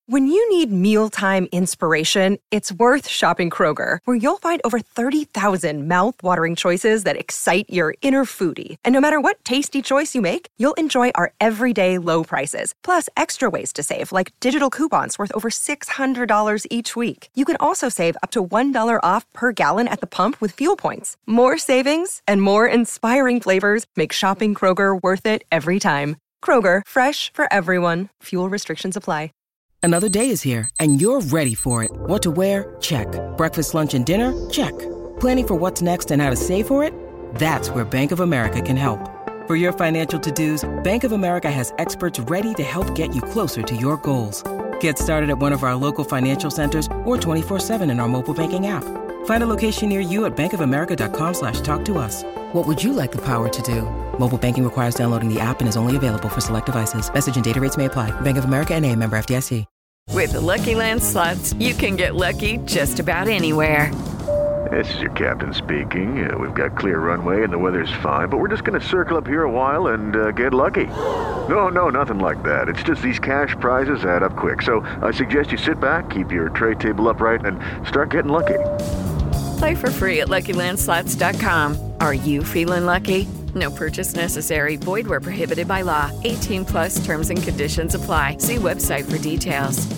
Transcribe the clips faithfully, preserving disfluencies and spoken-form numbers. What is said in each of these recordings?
When you need mealtime inspiration, it's worth shopping Kroger, where you'll find over thirty thousand mouth-watering choices that excite your inner foodie. And no matter what tasty choice you make, you'll enjoy our everyday low prices, plus extra ways to save, like digital coupons worth over six hundred dollars each week. You can also save up to one dollar off per gallon at the pump with fuel points. More savings and more inspiring flavors make shopping Kroger worth it every time. Kroger, fresh for everyone. Fuel restrictions apply. Another day is here, and you're ready for it. What to wear? Check. Breakfast, lunch, and dinner? Check. Planning for what's next and how to save for it? That's where Bank of America can help. For your financial to-dos, Bank of America has experts ready to help get you closer to your goals. Get started at one of our local financial centers or twenty-four seven in our mobile banking app. Find a location near you at bankofamerica.com slash talk to us. What would you like the power to do? Mobile banking requires downloading the app and is only available for select devices. Message and data rates may apply. Bank of America N A, member F D I C. With the Lucky Land Slots, you can get lucky just about anywhere. This is your captain speaking. Uh, we've got clear runway and the weather's fine, but we're just going to circle up here a while and uh, get lucky. No, no, nothing like that. It's just these cash prizes add up quick. So I suggest you sit back, keep your tray table upright, and start getting lucky. Play for free at Lucky Land Slots dot com. Are you feeling lucky? No purchase necessary. Void where prohibited by law. eighteen plus terms and conditions apply. See website for details.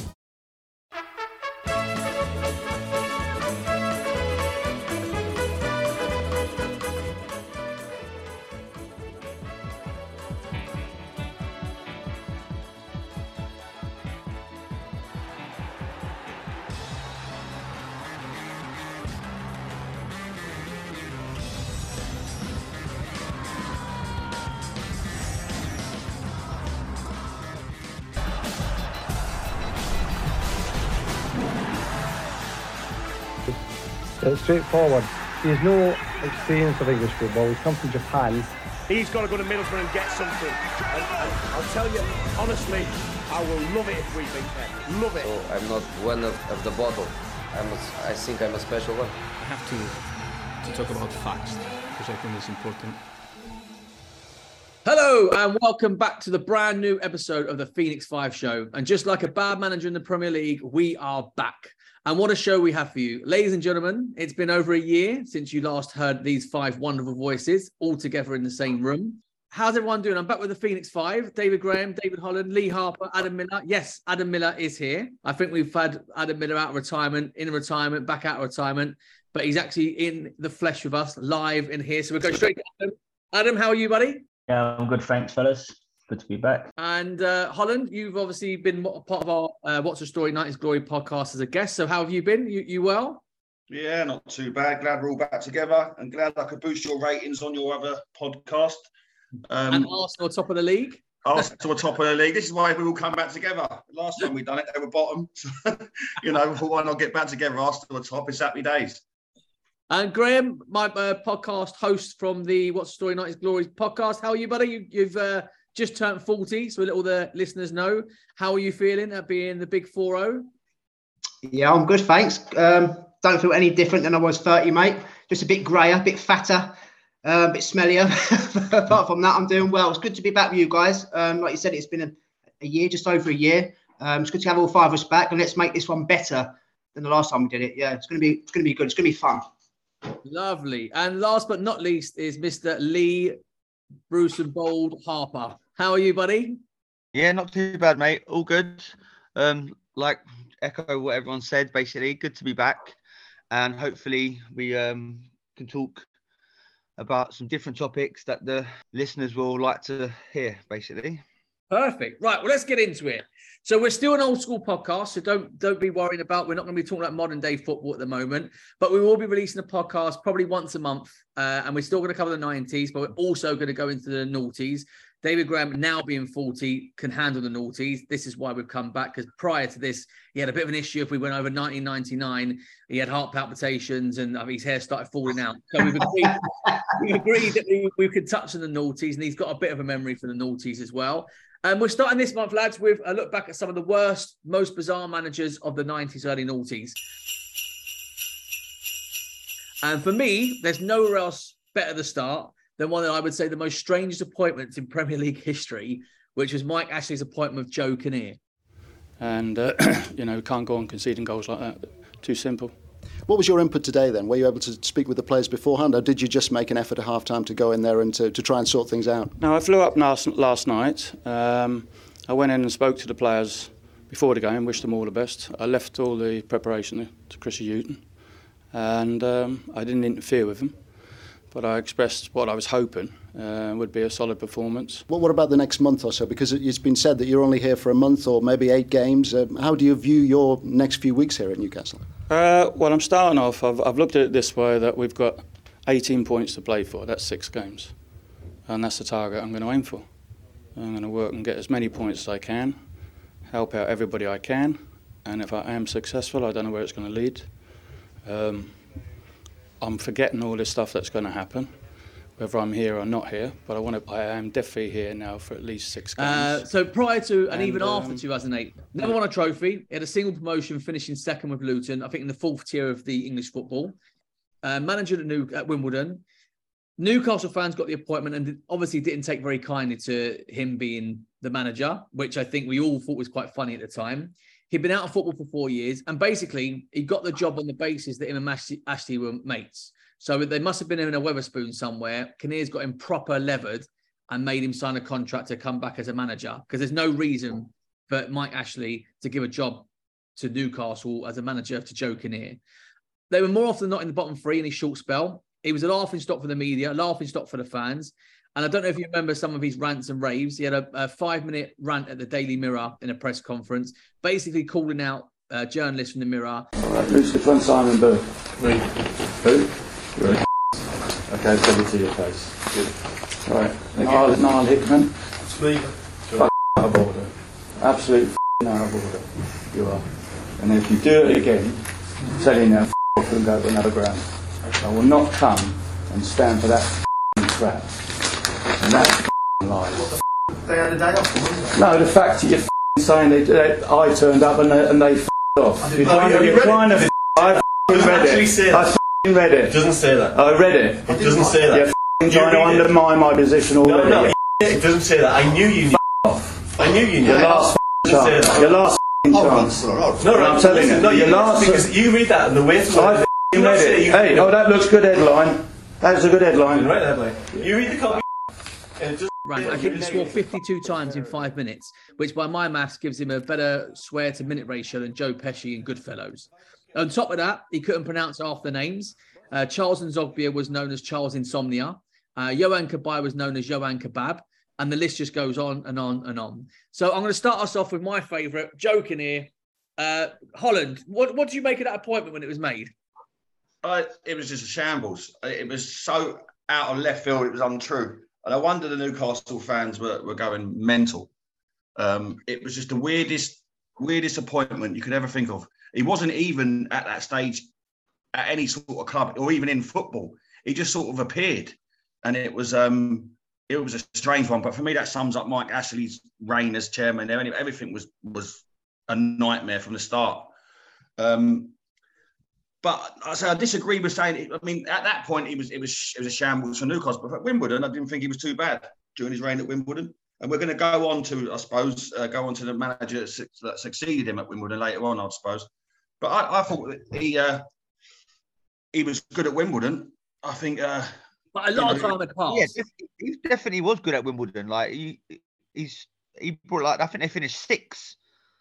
It's straightforward. He has no experience of English football. He's come from Japan. He's got to go to Middlesbrough and get something. And, and I'll tell you, honestly, I will love it if we beat them. Love it. So I'm not one of, of the bottle. I'm a, I think I'm a special one. I have to, to talk about facts, because I think it's important. Hello and welcome back to the brand new episode of the Phoenix Five Show. And just like a bad manager in the Premier League, we are back. And what a show we have for you. Ladies and gentlemen, it's been over a year since you last heard these five wonderful voices all together in the same room. How's everyone doing? I'm back with the Phoenix Five. David Graham, David Holland, Lee Harper, Adam Miller. Yes, Adam Miller is here. I think we've had Adam Miller out of retirement, in retirement, back out of retirement. But he's actually in the flesh with us, live in here. So we'll go straight to Adam. Adam, how are you, buddy? Yeah, I'm good. Thanks, fellas. Good to be back. And uh, Holland, you've obviously been part of our uh, What's the Story Night is Glory podcast as a guest. So how have you been? You you well? Yeah, not too bad. Glad we're all back together and glad I could boost your ratings on your other podcast. Um, and Arsenal top of the league. Arsenal top of the league. This is why we all come back together. Last time we done it, they were bottom. You know, why not get back together? Arsenal top. It's happy days. And Graham, my uh, podcast host from the What's the Story Night is Glory podcast. How are you, buddy? You, you've uh, just turned forty, so let all the listeners know. How are you feeling at being the big four oh? Yeah, I'm good, thanks. Um, don't feel any different than I was thirty, mate. Just a bit greyer, a bit fatter, uh, a bit smellier. Apart from that, I'm doing well. It's good to be back with you guys. Um, like you said, it's been a, a year, just over a year. Um, it's good to have all five of us back, and let's make this one better than the last time we did it. Yeah, it's gonna be, it's gonna be good. It's gonna be fun. Lovely. And last but not least is Mister Lee Bruce and Bold Harper. How are you, buddy? Yeah, not too bad, mate. All good. Um, like echo what everyone said, basically. Good to be back. And hopefully we um, can talk about some different topics that the listeners will like to hear, basically. Perfect. Right, well, let's get into it. So we're still an old school podcast, so don't don't be worried about, we're not going to be talking about modern day football at the moment, but we will be releasing a podcast probably once a month, uh, and we're still going to cover the nineties, but we're also going to go into the noughties. David Graham, now being forty, can handle the noughties. This is why we've come back, because prior to this, he had a bit of an issue. If we went over nineteen ninety-nine, he had heart palpitations and his hair started falling out. So we've agreed, we've agreed that we, we could touch on the noughties, and he's got a bit of a memory for the noughties as well. And we're starting this month, lads, with a look back at some of the worst, most bizarre managers of the nineties, early noughties. And for me, there's nowhere else better to start than one that I would say the most strangest appointments in Premier League history, which was Mike Ashley's appointment of Joe Kinnear. and uh, you know, we can't go on conceding goals like that. Too simple. What was your input today then? Were you able to speak with the players beforehand, or did you just make an effort at half-time to go in there and to, to try and sort things out? No, I flew up last, last night. Um, I went in and spoke to the players before the game, wished them all the best. I left all the preparation to Chrissy Hughton, and um, I didn't interfere with them, but I expressed what I was hoping uh, would be a solid performance. What, what about the next month or so? Because it's been said that you're only here for a month or maybe eight games. Uh, how do you view your next few weeks here at Newcastle? Uh, well, I'm starting off, I've, I've looked at it this way, that we've got eighteen points to play for. That's six games. And that's the target I'm going to aim for. I'm going to work and get as many points as I can, help out everybody I can, and if I am successful, I don't know where it's going to lead. Um, I'm forgetting all this stuff that's going to happen, whether I'm here or not here, but I want to. I am definitely here now for at least six games. Uh, so prior to and, and even um, after two thousand eight, never won a trophy. He had a single promotion, finishing second with Luton, I think in the fourth tier of the English football. Uh, manager at, New, at Wimbledon. Newcastle fans got the appointment and obviously didn't take very kindly to him being the manager, which I think we all thought was quite funny at the time. He'd been out of football for four years, and basically he got the job on the basis that him and Ashley, Ashley were mates. So they must have been in a Wetherspoon somewhere. Kinnear's got him proper levered and made him sign a contract to come back as a manager, because there's no reason for Mike Ashley to give a job to Newcastle as a manager to Joe Kinnear. They were more often than not in the bottom three in his short spell. He was a laughing stock for the media, a laughing stock for the fans. And I don't know if you remember some of his rants and raves. He had a, a five-minute rant at the Daily Mirror in a press conference, basically calling out uh, journalists from the Mirror. All right, who's the front Simon Boo? Me. Who? You're a Okay, tell it to your face. Good. All right. Niall, Niall Hickman. It's me. F*** out of order. Absolute f*** out of order. You are. And if you do it again, I'm telling you now, f*** off and go to another ground. I will not come and stand for that f***ing crap. And that's f***ing lies. They had a day off. No, the fact that you're f***ing saying they, they, I turned up and they, and they f***ed off. You're trying to, you're trying to f***. I f***ing read it. I f***ing read it. It doesn't say that. I read it. It doesn't say that. You're f***ing trying to undermine my position already. No, no, it doesn't say that. I knew you knew off. I knew you knew Your last f***ing chance. Your last f***ing chance. No, no, I'm telling you. No, your last because you read that and the way it's I f***ing read it. Hey, oh, that looks good headline. That's a good headline. Right headline. You read the copy. Right, I think he scored fifty-two times in five minutes, which by my maths gives him a better swear to minute ratio than Joe Pesci in Goodfellas. On top of that, he couldn't pronounce half the names. Uh, Charles Nzogbia was known as Charles Insomnia. Uh, Johan Kabay was known as Johan Kebab. And the list just goes on and on and on. So I'm going to start us off with my favourite, Joe Kinnear. Uh, Holland, what, what did you make of that appointment when it was made? Uh, it was just a shambles. It was so out of left field, it was untrue. And I wonder the Newcastle fans were, were going mental. Um, it was just the weirdest, weirdest appointment you could ever think of. He wasn't even at that stage at any sort of club or even in football. He just sort of appeared. And it was um, it was a strange one. But for me, that sums up Mike Ashley's reign as chairman there. Everything was, was a nightmare from the start. Um, But I say I disagree with saying. I mean, at that point, he was it was it was a shambles for Newcastle. But at Wimbledon, I didn't think he was too bad during his reign at Wimbledon. And we're going to go on to, I suppose, uh, go on to the manager that, su- that succeeded him at Wimbledon later on, I suppose. But I, I thought that he uh, he was good at Wimbledon. I think. Uh, but a lot of time had passed. Yeah, he definitely was good at Wimbledon. Like he, he's he brought like I think they finished sixth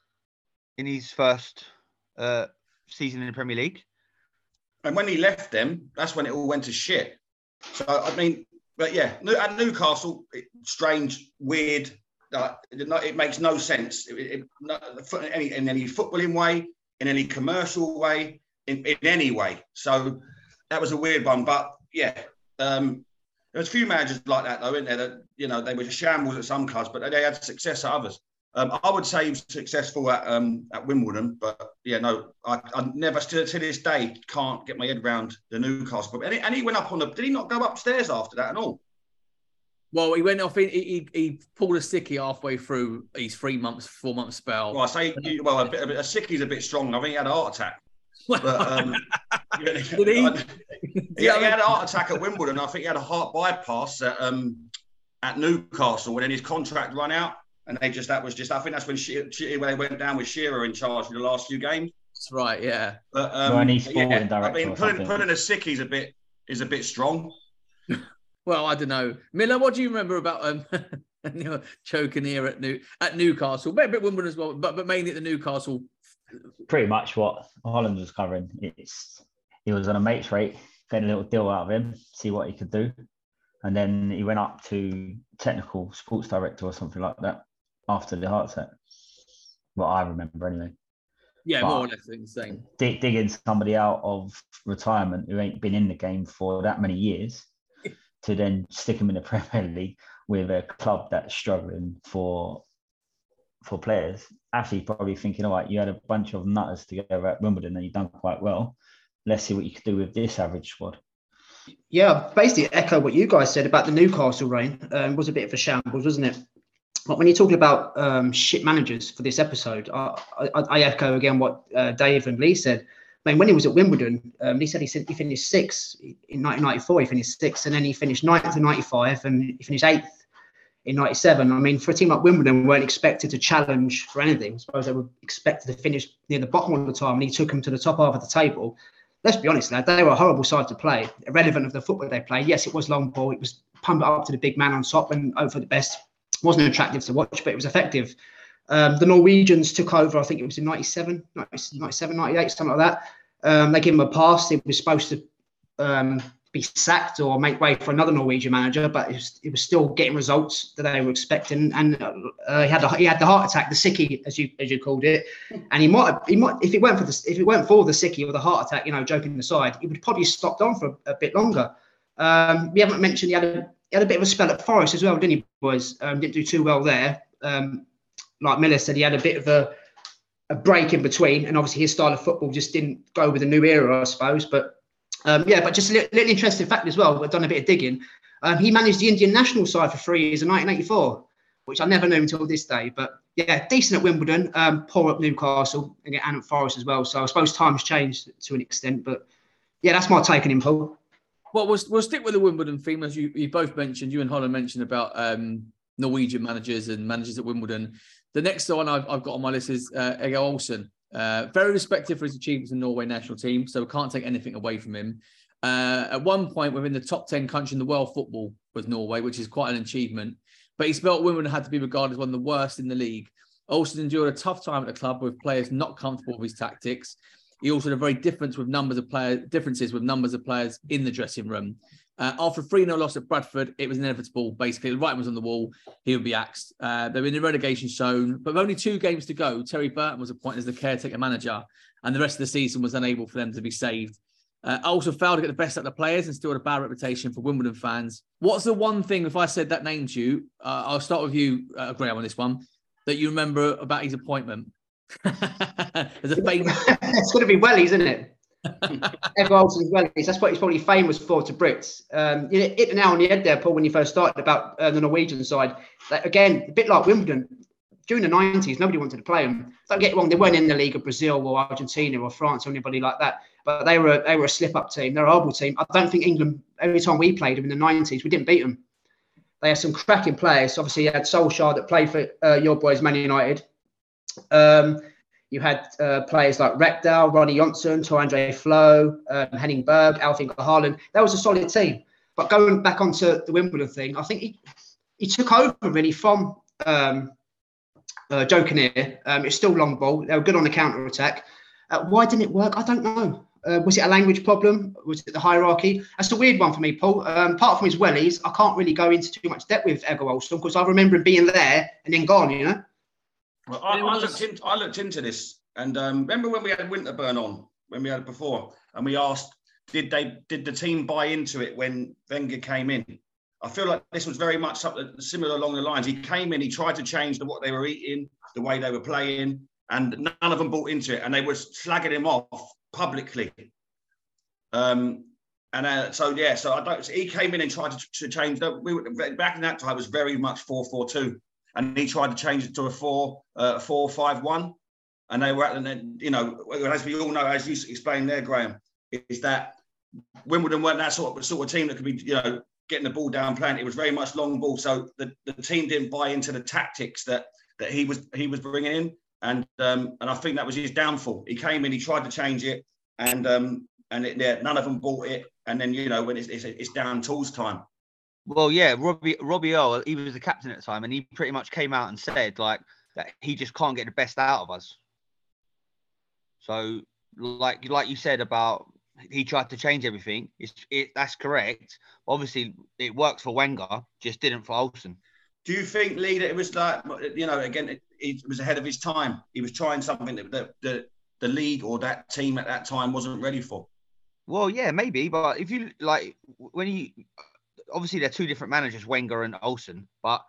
in his first uh, season in the Premier League. And when he left them, that's when it all went to shit. So, I mean, but yeah, at Newcastle, it, strange, weird, uh, it, it makes no sense. It, it, not, any, in any footballing way, in any commercial way, in, in any way. So that was a weird one. But yeah, um, there's a few managers like that, though, isn't there? That, you know, they were shambles at some clubs, but they had success at others. Um, I would say he was successful at um, at Wimbledon, but yeah, no, I, I never, still to this day, can't get my head around the Newcastle. And he, and he went up on the. Did he not go upstairs after that at all? Well, he went off. He he, he pulled a sickie halfway through his three months, four month spell. Well, I say, well, a bit, a, bit, a sickie's a bit strong. I think he had a heart attack. But, um, Did he? I, he, he had a heart attack at Wimbledon. I think he had a heart bypass at um, at Newcastle when his contract ran out. and they just that was just I think that's when she, she when they went down with Shearer in charge for the last few games. That's right, yeah. But um, well, and sporting yeah, director I mean, or putting something. putting a sickie is a bit is a bit strong. Well, I don't know, Miller. What do you remember about um, you know, choking here at New at Newcastle? Maybe at Wimbledon as well, but but mainly at the Newcastle. Pretty much what Holland was covering. It's he was on a mate's rate, getting a little deal out of him, see what he could do, and then he went up to technical sports director or something like that after the heart attack. What I remember anyway. Yeah, but more or less the same. Dig, digging somebody out of retirement who ain't been in the game for that many years to then stick him in the Premier League with a club that's struggling for for players. Actually, probably thinking, all right, you had a bunch of nutters together at Wimbledon and you've done quite well. Let's see what you could do with this average squad. Yeah, basically echo what you guys said about the Newcastle reign. Um, was a bit of a shambles, wasn't it? But when you're talking about um, shit managers for this episode, I, I, I echo again what uh, Dave and Lee said. I mean, when he was at Wimbledon, um, he said he, said he finished sixth in nineteen ninety-four. He finished sixth, and then he finished ninth in ninety-five, and he finished eighth in ninety-seven. I mean, for a team like Wimbledon, weren't expected to challenge for anything. I suppose they were expected to finish near the bottom all the time, and he took them to the top half of the table. Let's be honest, lad, they were a horrible side to play, irrelevant of the football they played. Yes, it was long ball. It was pump it up to the big man on top and hope for the best. It wasn't attractive to watch, but it was effective. Um, the Norwegians took over, I think it was in ninety-seven, ninety-seven, ninety-eight, something like that. Um, they gave him a pass. He was supposed to um, be sacked or make way for another Norwegian manager, but it was, it was still getting results that they were expecting. And uh, he had a, he had the heart attack, the sickie, as you as you called it. And he might he might if it weren't for the if it weren't for the sickie or the heart attack, you know, joking aside, he would probably stopped on for a, a bit longer. Um, we haven't mentioned he had a he had a bit of a spell at Forest as well, didn't he, boys? Um, didn't do too well there. Um, like Miller said, he had a bit of a a break in between, and obviously his style of football just didn't go with the new era, I suppose. But um, yeah, but just a little, little interesting fact as well. I've done a bit of digging. Um, he managed the Indian national side for three years in nineteen eighty-four, which I never knew until this day. But yeah, decent at Wimbledon, um, poor at Newcastle, and at Forest as well. So I suppose times changed to an extent. But yeah, that's my take on him, Paul. Well, we'll, we'll stick with the Wimbledon theme, as you, you both mentioned. You and Holland mentioned about um, Norwegian managers and managers at Wimbledon. The next one I've, I've got on my list is uh, Egil Olsen. Uh, very respected for his achievements in the Norway national team, so we can't take anything away from him. Uh, at one point, within the top ten country in the world football was Norway, which is quite an achievement. But he felt Wimbledon had to be regarded as one of the worst in the league. Olsen endured a tough time at the club with players not comfortable with his tactics. He also had a very difference with numbers of players, differences with numbers of players in the dressing room. Uh, after a three nil loss at Bradford, it was inevitable. Basically, the writing was on the wall. He would be axed. Uh, they were in the relegation zone, but with only two games to go, Terry Burton was appointed as the caretaker manager, and the rest of the season was unable for them to be saved. Uh, also failed to get the best out of the players and still had a bad reputation for Wimbledon fans. What's the one thing, if I said that name to you, uh, I'll start with you, uh, Graham, on this one, that you remember about his appointment? There's a famous... It's going to be Wellies, isn't it? Egil Olsen's Wellies. That's what he's probably famous for to Brits. Um, you hit the nail on the head there, Paul, when you first started about uh, the Norwegian side. Like, again, a bit like Wimbledon. During the nineties, nobody wanted to play them. Don't get it wrong, they weren't in the League of Brazil or Argentina or France or anybody like that. But they were they were a slip-up team. They're a horrible team. I don't think England, every time we played them in the nineties, we didn't beat them. They had some cracking players. Obviously, you had Solskjaer that played for uh, your boys, Man United. Um, you had uh, players like Rekdal, Ronnie Johnson, Tor Andre Flo, um, Henning Berg, Alfie Haaland. That was a solid team. But going back onto the Wimbledon thing, I think he, he took over really from um, uh, Joe Kinnear. Um, it's still long ball. They were good on the counter-attack. Uh, why didn't it work? I don't know. Uh, was it a language problem? Was it the hierarchy? That's a weird one for me, Paul. Um, apart from his wellies, I can't really go into too much depth with Egil Olsen because I remember him being there and then gone, you know? Well, I, I, looked in, I looked into this, and um, remember when we had Winterburn on, when we had it before, and we asked, did they did the team buy into it when Wenger came in? I feel like this was very much something similar along the lines. He came in, he tried to change the, what they were eating, the way they were playing, and none of them bought into it, and they were slagging him off publicly. Um, and uh, so yeah, so I don't. So he came in and tried to, to change. The, we were, back in that time, it was very much four four two. And he tried to change it to a four, uh, four, five, one, and they were, and then you know, as we all know, as you explained there, Graham, is that Wimbledon weren't that sort of sort of team that could be, you know, getting the ball down, playing. It was very much long ball. So the, the team didn't buy into the tactics that that he was he was bringing in, and um, and I think that was his downfall. He came in, he tried to change it, and um, and it, yeah, none of them bought it. And then you know when it's it's, it's down tools time. Well, yeah, Robbie Robbie Earle, he was the captain at the time, and he pretty much came out and said like that he just can't get the best out of us. So, like like you said about he tried to change everything. It's it that's correct. Obviously, it works for Wenger, just didn't for Olsen. Do you think, Lee, that it was like, you know, again, it, it was ahead of his time? He was trying something that the, the the league or that team at that time wasn't ready for. Well, yeah, maybe, but if you like when you obviously they're two different managers, Wenger and Olsen, but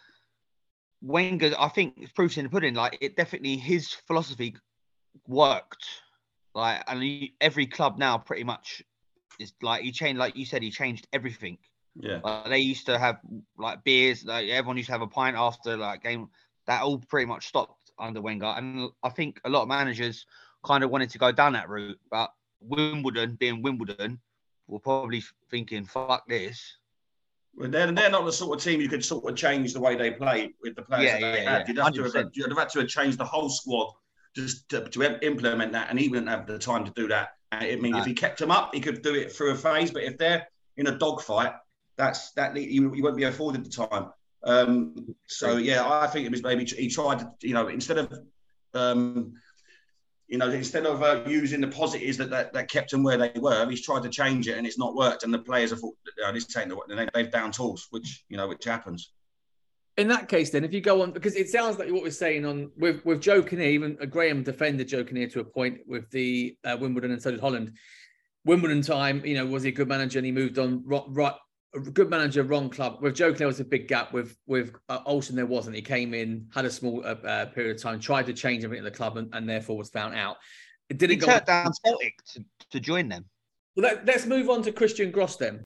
Wenger, I think it's proofs in the pudding. Like it definitely his philosophy worked. Like and he, every club now pretty much is like he changed. Like you said, he changed everything. Yeah. Like, they used to have like beers. Like everyone used to have a pint after like game. That all pretty much stopped under Wenger, and I think a lot of managers kind of wanted to go down that route, but Wimbledon, being Wimbledon, were probably thinking, "Fuck this." Well, they're, they're not the sort of team you could sort of change the way they play with the players Yeah, that they yeah, had. yeah. You'd, have to have, one hundred percent. you'd have had to have changed the whole squad just to, to implement that, and he wouldn't have the time to do that. I mean, No. if he kept them up, he could do it through a phase. But if they're in a dogfight, that's that you, you won't be afforded the time. Um, so yeah, I think it was maybe he tried to, you know, instead of, um, you know, instead of uh, using the positives that, that that kept them where they were, he's tried to change it and it's not worked. And the players have thought, you know, this ain't the, they, they've down tools, which you know, which happens. In that case, then, if you go on, because it sounds like what we're saying on with with Joe Kinnear, even uh, Graham defended Joe Kinnear to a point with the uh, Wimbledon, and so did Holland. Wimbledon time, you know, was he a good manager and he moved on? Right, right a good manager, wrong club. With Joe Kinnear was a big gap. With with uh, Olsen, there wasn't. He came in, had a small uh, uh, period of time, tried to change everything in the club, and, and therefore was found out. It didn't He go turned down Celtic to, to join them. Well, let, let's move on to Christian Gross then.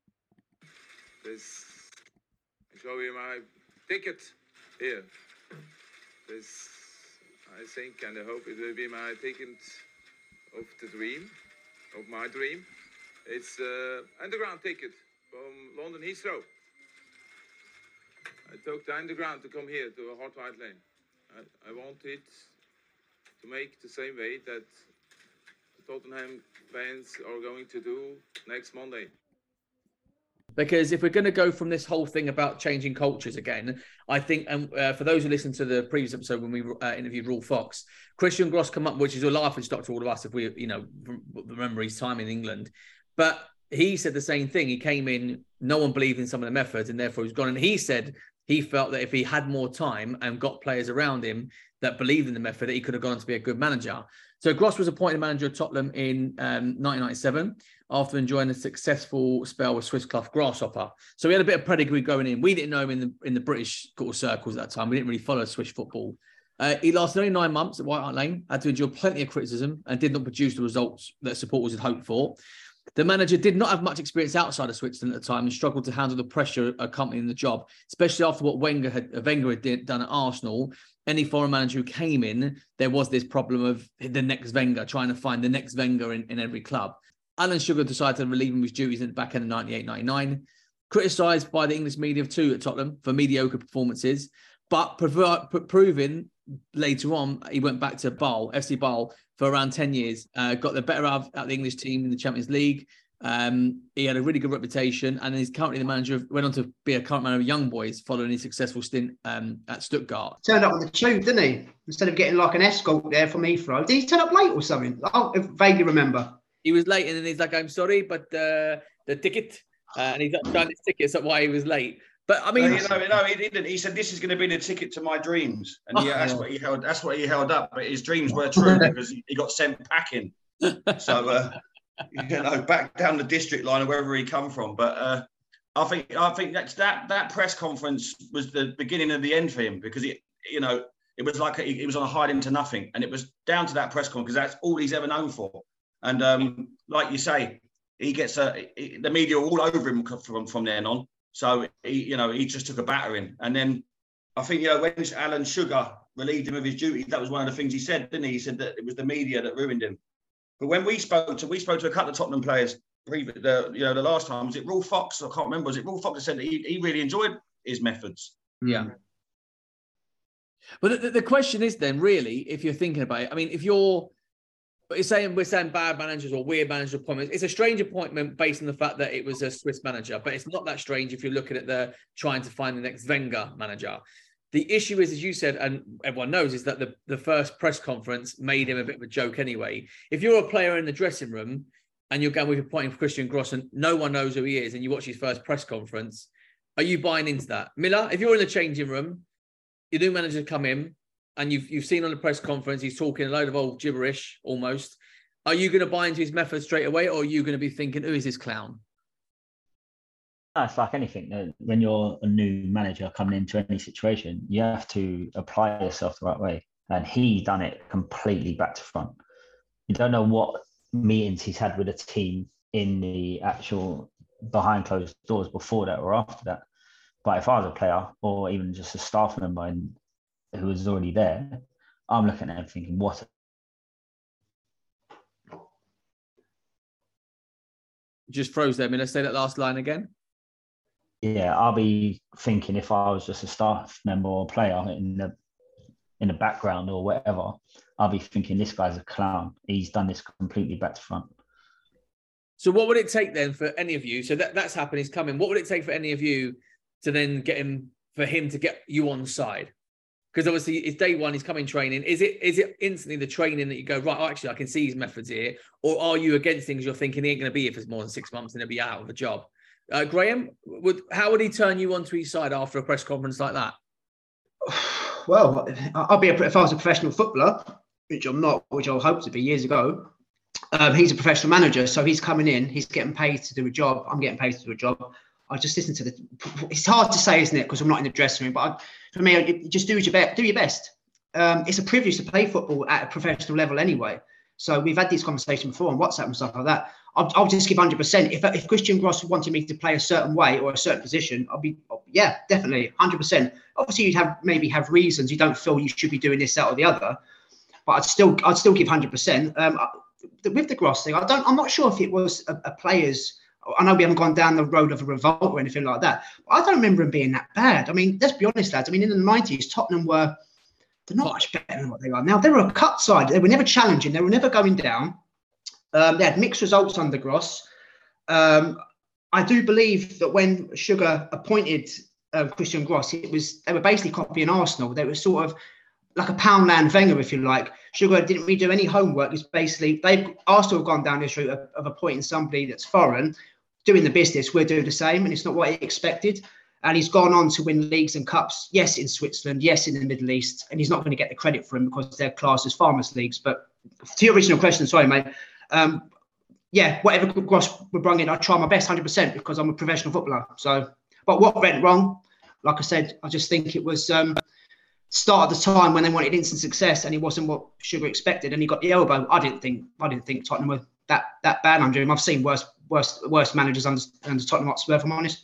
This, I show you my ticket here. This, I think, and I hope it will be my ticket of the dream, of my dream. It's an underground ticket from London Heathrow. I took the underground to come here to Hart White Lane. I, I wanted to make the same way that the Tottenham fans are going to do next Monday. Because if we're going to go from this whole thing about changing cultures again, I think, and um, uh, for those who listened to the previous episode when we uh, interviewed Raul Fox, Christian Gross come up, which is a laughing stock to all of us if we, you know, remember his time in England. But he said the same thing. He came in, no one believed in some of the methods, and therefore he's gone. And he said he felt that if he had more time and got players around him that believed in the method, that he could have gone on to be a good manager. So Gross was appointed manager of Tottenham in um, nineteen ninety-seven after enjoying a successful spell with Swiss club Grasshopper. So he had a bit of pedigree going in. We didn't know him in the in the British sort of circles at that time. We didn't really follow Swiss football. Uh, he lasted only nine months at White Hart Lane, had to endure plenty of criticism and did not produce the results that supporters had hoped for. The manager did not have much experience outside of Switzerland at the time and struggled to handle the pressure accompanying the job, especially after what Wenger had, Wenger had did, done at Arsenal. Any foreign manager who came in, there was this problem of the next Wenger, trying to find the next Wenger in, in every club. Alan Sugar decided to relieve him of his duties in the back end of ninety-eight ninety-nine, criticised by the English media too at Tottenham for mediocre performances, but proving later on, he went back to Basel, F C Basel, for around ten years, uh, got the better out of the English team in the Champions League. Um, he had a really good reputation, and he's currently the manager of, went on to be a current manager of Young Boys following his successful stint um, at Stuttgart. Turned up on the tube, didn't he? Instead of getting like an escort there from Heathrow. Did he turn up late or something? I vaguely remember. He was late, and then he's like, I'm sorry, but uh, the ticket, uh, and he's showing his ticket, that's why he was late. But I mean, no, you know, no, he didn't. He said this is going to be the ticket to my dreams, and yeah, that's what he held. That's what he held up. But his dreams were true because he, he got sent packing. So uh, you know, back down the district line or wherever he come from. But uh, I think I think that's that that press conference was the beginning of the end for him because it, you know, it was like he, he was on a hide into nothing, and it was down to that press conference because that's all he's ever known for. And um, like you say, he gets uh, he, the media all over him from from then on. So he, you know, he just took a battering, and then I think you know when Alan Sugar relieved him of his duties, that was one of the things he said, didn't he? He said that it was the media that ruined him. But when we spoke to, we spoke to a couple of Tottenham players previous, the you know, the last time was it Raw Fox? I can't remember. Was it Raw Fox that said that he, he really enjoyed his methods? Yeah. But the, the question is then, really, if you're thinking about it, I mean, if you're, but you're saying we're saying bad managers or weird manager appointments, it's a strange appointment based on the fact that it was a Swiss manager, but it's not that strange if you're looking at the trying to find the next Wenger manager. The issue is, as you said, and everyone knows, is that the, the first press conference made him a bit of a joke anyway. If you're a player in the dressing room and you're going with appointing Christian Gross and no one knows who he is and you watch his first press conference, are you buying into that? Miller, if you're in the changing room, your new manager come in and you've you've seen on the press conference he's talking a load of old gibberish almost. Are you going to buy into his method straight away, or are you going to be thinking, who is this clown? It's like anything. When you're a new manager coming into any situation, you have to apply yourself the right way. And he done it completely back to front. You don't know what meetings he's had with a team in the actual behind closed doors before that or after that. But if I was a player or even just a staff member and, who was already there, I'm looking at him thinking, what? Just froze there. I mean, let's say that last line again. Yeah, I'll be thinking if I was just a staff member or player in the in the background or whatever, I'll be thinking this guy's a clown. He's done this completely back to front. So what would it take then for any of you? So that, that's happened, he's coming. What would it take for any of you to then get him, for him to get you on side? Because obviously it's day one, he's coming training. Is it is it instantly the training that you go, right, oh, actually I can see his methods here? Or are you against things you're thinking he ain't going to be here for more than six months and he'll be out of a job? Uh, Graham, would how would he turn you onto his side after a press conference like that? Well, I'll be a, if I was a professional footballer, which I'm not, which I hope to be years ago. Um, he's a professional manager, so he's coming in, he's getting paid to do a job. I'm getting paid to do a job. I just listen to the. It's hard to say, isn't it? Because I'm not in the dressing room. But I, for me, I, just do your best. Do your best. Um, it's a privilege to play football at a professional level, anyway. So we've had these conversations before on WhatsApp and stuff like that. I'll, I'll just give one hundred percent. If if Christian Gross wanted me to play a certain way or a certain position, I'll be yeah, definitely one hundred percent. Obviously, you'd have maybe have reasons you don't feel you should be doing this, that, or the other. But I'd still I'd still give one hundred percent. Um, with the Gross thing, I don't. I'm not sure if it was a, a player's. I know we haven't gone down the road of a revolt or anything like that. But I don't remember him being that bad. I mean, let's be honest, lads. I mean, in the nineties, Tottenham were they're not much better than what they are now. They were a cut side. They were never challenging. They were never going down. Um, they had mixed results under Gross. Um, I do believe that when Sugar appointed uh, Christian Gross, it was they were basically copying Arsenal. They were sort of like a Poundland Wenger, if you like. Sugar didn't really do any homework. It's basically they Arsenal have gone down this route of, of appointing somebody that's foreign, doing the business. We're doing the same, and it's not what he expected. And he's gone on to win leagues and cups, yes, in Switzerland, yes, in the Middle East, and he's not going to get the credit for him because they're classed as farmers' leagues. But to your original question, sorry, mate. Um, yeah, whatever Gross would bring in, I try my best, one hundred percent, because I'm a professional footballer. So, but what went wrong? Like I said, I just think it was um, start of the time when they wanted instant success, and he wasn't what Sugar expected, and he got the elbow. I didn't think, I didn't think Tottenham were that that bad under him. I've seen worse, worse, worse managers under, under Tottenham Hotspur, if I'm honest.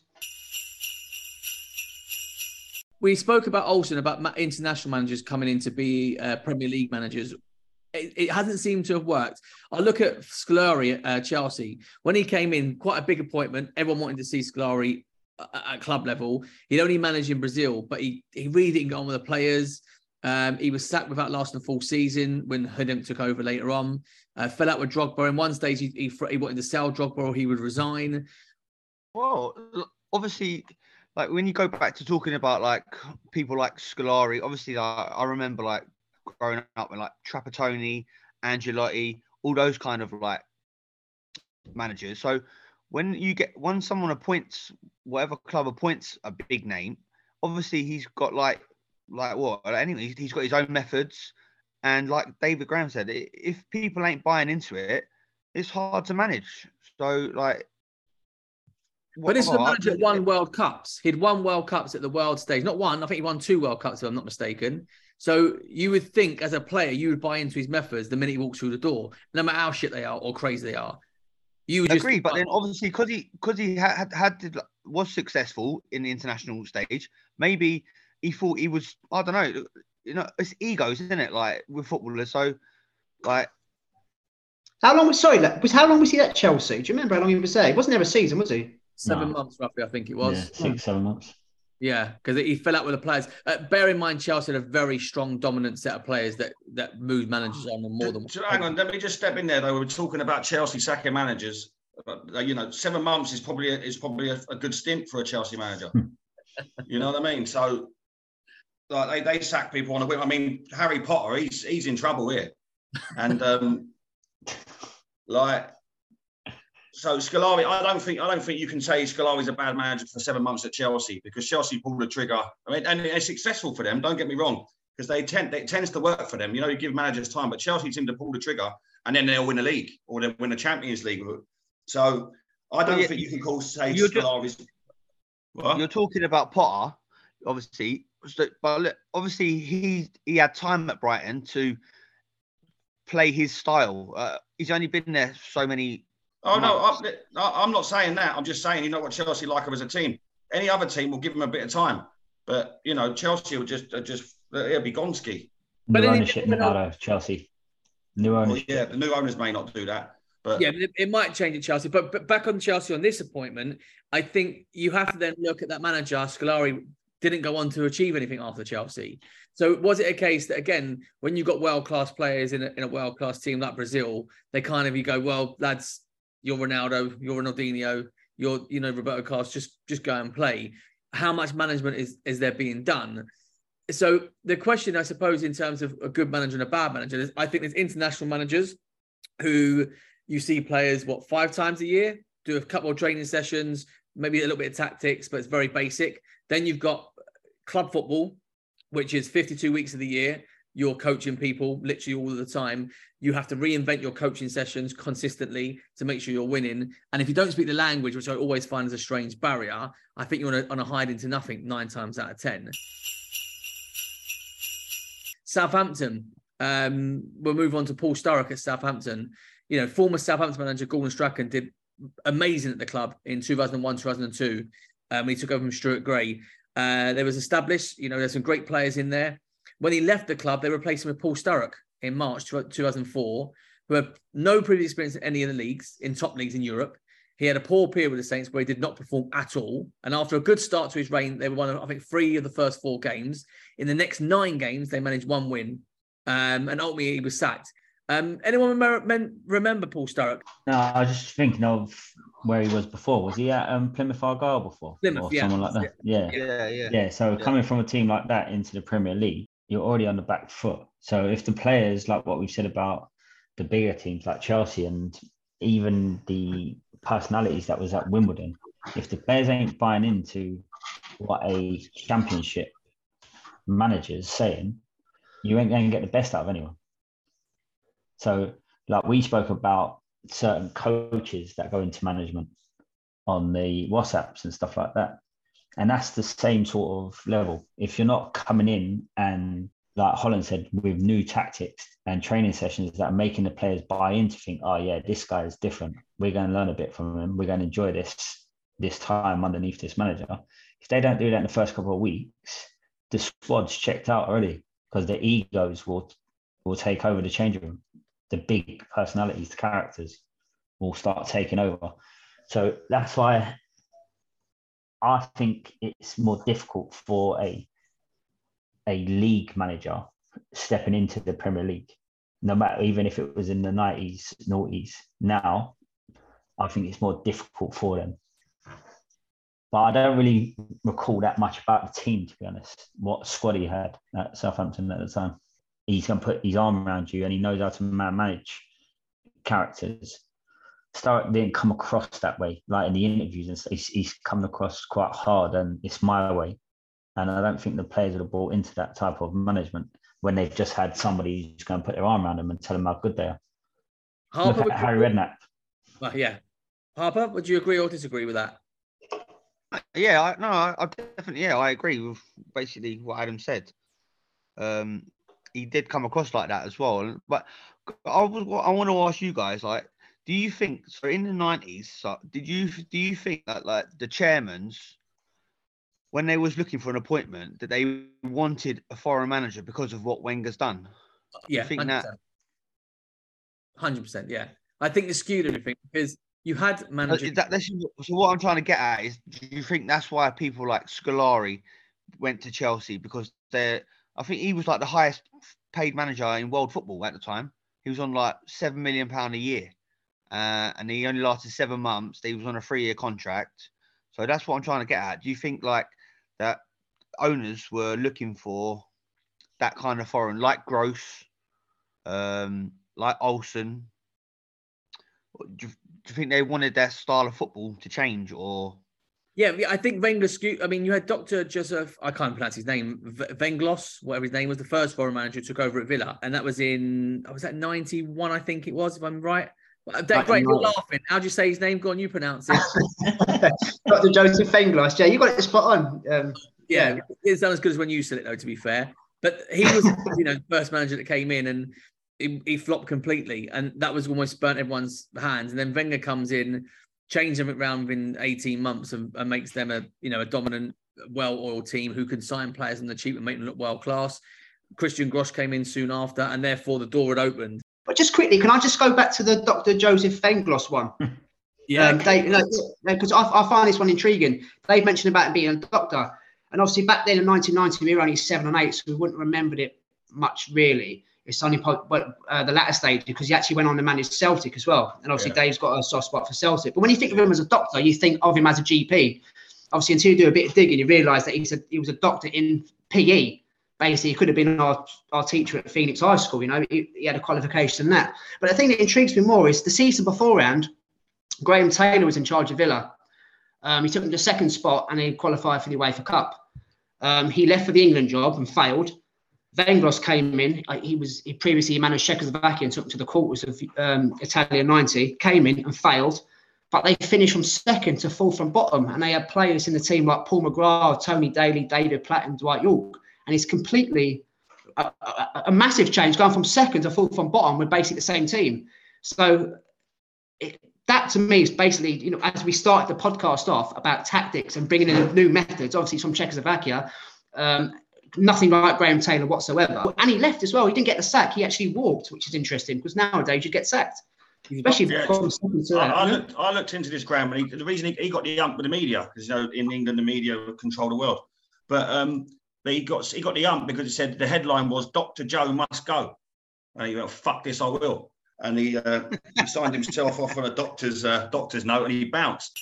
We spoke about Olsen, about international managers coming in to be uh, Premier League managers. It, it hasn't seemed to have worked. I look at Scolari at uh, Chelsea. When he came in, quite a big appointment. Everyone wanted to see Scolari at, at club level. He'd only managed in Brazil, but he, he really didn't get on with the players. Um, he was sacked without lasting a full season when Hiddink took over later on. Uh, fell out with Drogba. In one stage, he, he, he wanted to sell Drogba or he would resign. Well, obviously... Like when you go back to talking about like people like Scolari, obviously like, I remember like growing up with like Trapattoni, Angelotti, all those kind of like managers. So when you get when someone appoints whatever club appoints a big name, obviously he's got like like what anyway he's got his own methods, and like David Graham said, if people ain't buying into it, it's hard to manage. So like. But this is the manager that won World Cups. He'd won World Cups at the world stage. Not one, I think he won two World Cups, if I'm not mistaken. So you would think, as a player, you would buy into his methods the minute he walks through the door, no matter how shit they are or crazy they are. You would agree, just... but then obviously because he because he had, had had was successful in the international stage, maybe he thought he was. I don't know. You know, it's egos, isn't it? Like with footballers, so like How long was sorry? Was how long was he at Chelsea? Do you remember how long he was there? He wasn't there a season, was he? Seven No. months, roughly, I think it was. Yeah, six, seven months. Yeah, because he fell out with the players. Uh, bear in mind, Chelsea had a very strong, dominant set of players that that moved managers on more than. So hang on, let me just step in there. Though we were talking about Chelsea sacking managers. Uh, you know, seven months is probably a, is probably a, a good stint for a Chelsea manager. You know what I mean? So, like they, they sack people on a whim. I mean, Harry Potter, he's he's in trouble here, and um, like. So Scolari, I don't think I don't think you can say Scolari's a bad manager for seven months at Chelsea because Chelsea pulled the trigger. I mean, and it's successful for them. Don't get me wrong, because they tend it tends to work for them. You know, you give managers time, but Chelsea seem to pull the trigger and then they'll win a league or they'll win a Champions League. So I don't yeah, think you can call say you're Scolari's. What? You're talking about Potter, obviously, but look, obviously he he had time at Brighton to play his style. Uh, he's only been there so many. Oh, no, I, I'm not saying that. I'm just saying, you know what Chelsea like him as a team. Any other team will give him a bit of time. But, you know, Chelsea will just, uh, just it'll be Gonski. New ownership now, though, Chelsea. New ownership. Well, yeah, the new owners may not do that. But yeah, it, it might change at Chelsea. But, but back on Chelsea on this appointment, I think you have to then look at that manager. Scolari didn't go on to achieve anything after Chelsea. So was it a case that, again, when you've got world-class players in a, in a world-class team like Brazil, they kind of, you go, well, lads, you're Ronaldo, you're Ronaldinho, you're, you know, Roberto Carlos, just, just go and play. How much management is, is there being done? So the question, I suppose, in terms of a good manager and a bad manager, is I think there's international managers who you see players, what, five times a year, do a couple of training sessions, maybe a little bit of tactics, but it's very basic. Then you've got club football, which is fifty-two weeks of the year. You're coaching people literally all of the time. You have to reinvent your coaching sessions consistently to make sure you're winning. And if you don't speak the language, which I always find is a strange barrier, I think you're on a, on a hide into nothing nine times out of ten. Southampton. Um, we'll move on to Paul Sturrock at Southampton. You know, former Southampton manager Gordon Strachan did amazing at the club in two thousand one, two thousand two. Um, he took over from Stuart Gray. Uh, there was established, you know, there's some great players in there. When he left the club, they replaced him with Paul Sturrock in March two thousand four, who had no previous experience in any of the leagues, in top leagues in Europe. He had a poor period with the Saints where he did not perform at all. And after a good start to his reign, they were one of, I think, three of the first four games. In the next nine games, they managed one win. Um, and ultimately, he was sacked. Um, anyone remember, remember Paul Sturrock? No, I was just thinking of where he was before. Was he at um, Plymouth Argyle before? Plymouth, or yeah. someone like that? Yeah. Yeah, yeah. Yeah, so yeah. coming from a team like that into the Premier League, you're already on the back foot. So if the players, like what we've said about the bigger teams like Chelsea and even the personalities that was at Wimbledon, if the players ain't buying into what a championship manager's saying, you ain't going to get the best out of anyone. So like we spoke about certain coaches that go into management on the WhatsApps and stuff like that. And that's the same sort of level. If you're not coming in and, like Holland said, with new tactics and training sessions that are making the players buy in to think, oh yeah, this guy is different. We're going to learn a bit from him. We're going to enjoy this, this time underneath this manager. If they don't do that in the first couple of weeks, the squad's checked out already because the egos will, will take over the changing room. The big personalities, the characters will start taking over. So that's why I think it's more difficult for a a league manager stepping into the Premier League, no matter, even if it was in the nineties, noughties. Now, I think it's more difficult for them. But I don't really recall that much about the team, to be honest, what squad he had at Southampton at the time. He's going to put his arm around you and he knows how to manage characters. Sturrock didn't come across that way, like in the interviews, and he's, he's come across quite hard and it's my way. And I don't think the players would have bought into that type of management when they've just had somebody who's going to put their arm around them and tell them how good they are. Harper, Look at Harry Redknapp. Uh, yeah. Harper, would you agree or disagree with that? Yeah, I, no, I, I definitely, yeah, I agree with basically what Adam said. Um, he did come across like that as well. But I, was, I want to ask you guys, like, do you think, so in the nineties, so did you, do you think that, like, the chairmans, when they was looking for an appointment, that they wanted a foreign manager because of what Wenger's done? Yeah, you think one hundred percent. that? one hundred percent, yeah. I think it skewed everything because you had managers. That, that's, so what I'm trying to get at is, do you think that's why people like Scolari went to Chelsea? Because they're, I think he was like the highest paid manager in world football at the time. He was on like seven million pound a year, uh, and he only lasted seven months. He was on a three-year contract. So that's what I'm trying to get at. Do you think like that owners were looking for that kind of foreign, like Gross, um, like Olsen? Do you, do you think they wanted their style of football to change, or? Yeah, I think Wenger skewed. I mean, you had Doctor Joseph, I can't pronounce his name, v- Venglos, whatever his name was, the first foreign manager who took over at Villa. And that was in, was that ninety-one, I think it was, if I'm right. That, great, you're laughing. How do you say his name? Go on, you pronounce it. Doctor Joseph Venglos. Yeah, you got it spot on. Um, yeah, yeah, it's not as good as when you said it, though, to be fair. But he was, you know, the first manager that came in and he, he flopped completely. And that was almost burnt everyone's hands. And then Wenger comes in, change them around within eighteen months and, and makes them a, you know, a dominant, well-oiled team who can sign players on the cheap and make them look world-class. Christian Gross came in soon after, and therefore the door had opened. But just quickly, can I just go back to the Doctor Joseph Venglos one? Yeah. Um, they, you know, because I, I find this one intriguing. They've mentioned about being a doctor. And obviously back then in nineteen ninety, we were only seven and eight, so we wouldn't have remembered it much, really. It's only but, uh, the latter stage, because he actually went on to manage Celtic as well. And obviously yeah. Dave's got a soft spot for Celtic. But when you think of him as a doctor, you think of him as a G P. Obviously, until you do a bit of digging, you realise that he's a, he was a doctor in P E. Basically, he could have been our, our teacher at Phoenix High School. You know, he, he had a qualification in that. But the thing that intrigues me more is the season beforehand, Graham Taylor was in charge of Villa. Um, he took him to the second spot and he qualified for the UEFA Cup. Um, he left for the England job and failed. Venglos came in. He was he previously managed Czechoslovakia and took him to the quarters of um, Italian ninety. Came in and failed, but they finished from second to fourth from bottom. And they had players in the team like Paul McGrath, Tony Daly, David Platt, and Dwight York. And it's completely a, a, a massive change, going from second to fourth from bottom with basically the same team. So it, that to me is basically, you know, as we started the podcast off about tactics and bringing in new methods, obviously from Czechoslovakia. Um, Nothing like Graham Taylor whatsoever. And he left as well. He didn't get the sack. He actually walked, which is interesting because nowadays you get sacked. Especially yeah, from second to I, that, I, you know? looked, I looked into this, Graham, and he, the reason he, he got the ump with the media, because, you know, in England, the media control the world. But um, but he got he got the ump because he said the headline was Doctor Joe must go. And he went, fuck this, I will. And he, uh, he signed himself off on a doctor's uh, doctor's note and he bounced.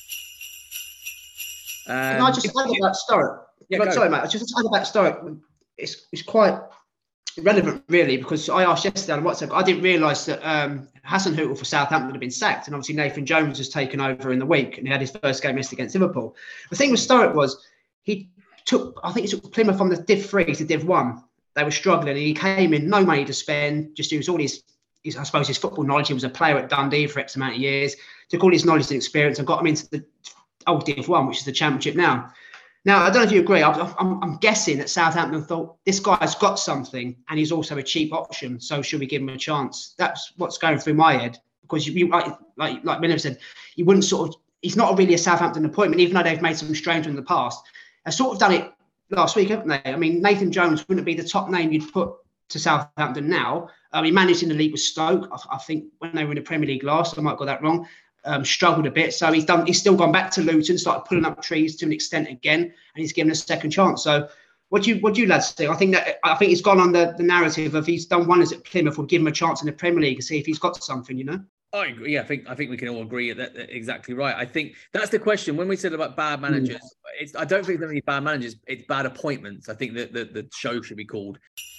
Um, and I just add about Sturrock. Yeah, sorry, mate. I just add about Sturrock. It's it's quite relevant, really, because I asked yesterday on WhatsApp. I didn't realise that um, Hasenhüttl for Southampton had been sacked, and obviously Nathan Jones has taken over in the week, and he had his first game yesterday against Liverpool. The thing with Sturrock was he took, I think he took Plymouth from the Div Three to Div One. They were struggling, and he came in, no money to spend, just used all his, his, I suppose, his football knowledge. He was a player at Dundee for X amount of years. Took all his knowledge and experience and got him into the old Div One, which is the Championship now. Now, I don't know if you agree. I'm, I'm, I'm guessing that Southampton thought this guy's got something and he's also a cheap option. So should we give him a chance? That's what's going through my head. Because you, you like like like Miller said, you wouldn't sort of. He's not really a Southampton appointment, even though they've made some strange in the past. They've sort of done it last week, haven't they? I mean, Nathan Jones wouldn't be the top name you'd put to Southampton now. Um, he managed in the league with Stoke. I, I think when they were in the Premier League last, I might have got that wrong. Um, struggled a bit, so he's done. He's still gone back to Luton, started pulling up trees to an extent again, and he's given a second chance. So, what do you what do you lads think? I think that I think he's gone on the, the narrative of he's done wonders at Plymouth. We'll give him a chance in the Premier League and see if he's got something. You know. I agree. Yeah, I think I think we can all agree that, that exactly right. I think that's the question when we said about bad managers. Mm. It's, I don't think there are any bad managers. It's bad appointments. I think that the, the show should be called.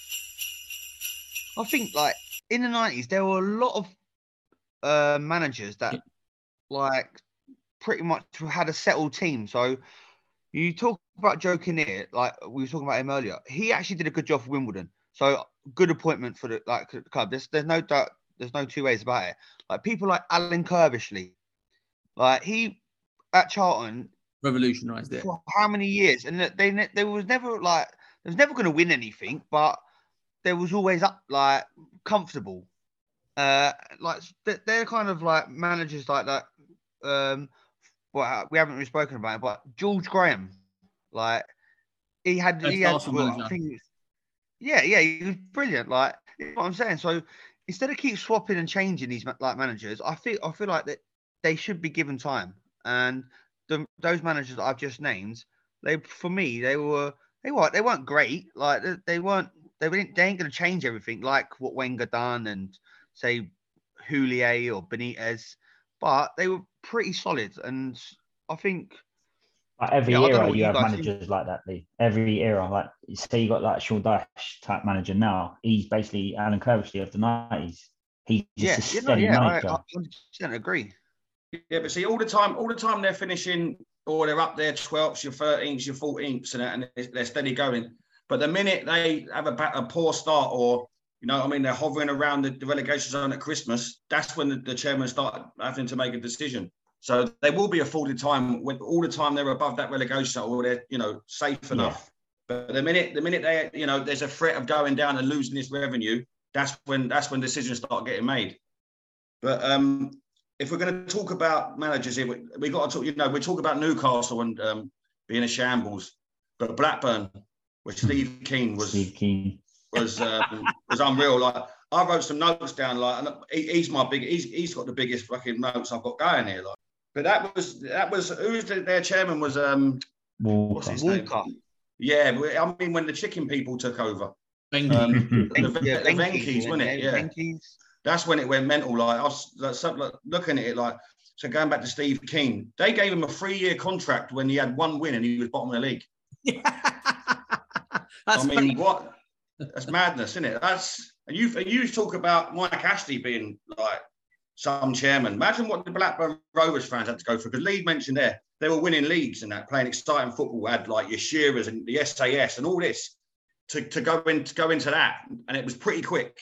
I think like in the nineties there were a lot of uh, managers that. Like pretty much had a settled team. So you talk about Joe Kinnear, like we were talking about him earlier. He actually did a good job for Wimbledon. So good appointment for the like club. There's there's no doubt, there's no two ways about it. Like people like Alan Kirbishley, like he at Charlton revolutionised it. For how many years? And they they was never like they was never going to win anything, but there was always up like comfortable. Uh, like they're kind of like managers like that. Um, well, we haven't really spoken about it, but George Graham, like he had, That's he had, well, I think, yeah, yeah, he was brilliant. Like, you know what I'm saying? So instead of keep swapping and changing these like managers, I feel I feel like that they should be given time. And the, those managers that I've just named, they for me they were they weren't they weren't great. Like they, they weren't they weren't they ain't going to change everything like what Wenger done and say Houllier or Benitez, but they were pretty solid. And I think. Like every yeah, era you, you have managers think. Like that, Lee. Every era, like say you got like Sean Dyche type manager now. He's basically Alan Kirkchley of the nineties. He's just yeah, a steady you know, yeah, manager. I, I one hundred percent agree. Yeah, but see, all the time, all the time they're finishing, or they're up there twelfths, your thirteenths, your fourteenths, and, and they're steady going. But the minute they have a, a poor start, or you know, I mean, they're hovering around the, the relegation zone at Christmas, that's when the, the chairman start having to make a decision. So they will be afforded time when all the time they're above that relegation or they're, you know, safe enough. Yeah. But the minute the minute they, you know, there's a threat of going down and losing this revenue, that's when that's when decisions start getting made. But um, if we're going to talk about managers here, we, we got to talk. You know, we talk about Newcastle and um, being a shambles, but Blackburn, where Steve Keane was Steve Keane. was um, was unreal. Like I wrote some notes down. Like and he, he's my big. He's he's got the biggest fucking notes I've got going here. Like. But that was that was who's the, their chairman was um Walker. What's his Walker. name? Yeah, I mean when the chicken people took over. Venky. Um, the, yeah, the Venkies, wasn't it? Yeah. Venkies. That's when it went mental. Like I was like, looking at it like so going back to Steve Keane, they gave him a three-year contract when he had one win and he was bottom of the league. Yeah. I mean, funny. What? That's madness, isn't it? That's and you you talk about Mike Ashley being like some chairman. Imagine what the Blackburn Rovers fans had to go through. Because Lee mentioned there, they were winning leagues and that, playing exciting football. Had like your Shearers and the S A S and all this to, to go in to go into that, and it was pretty quick.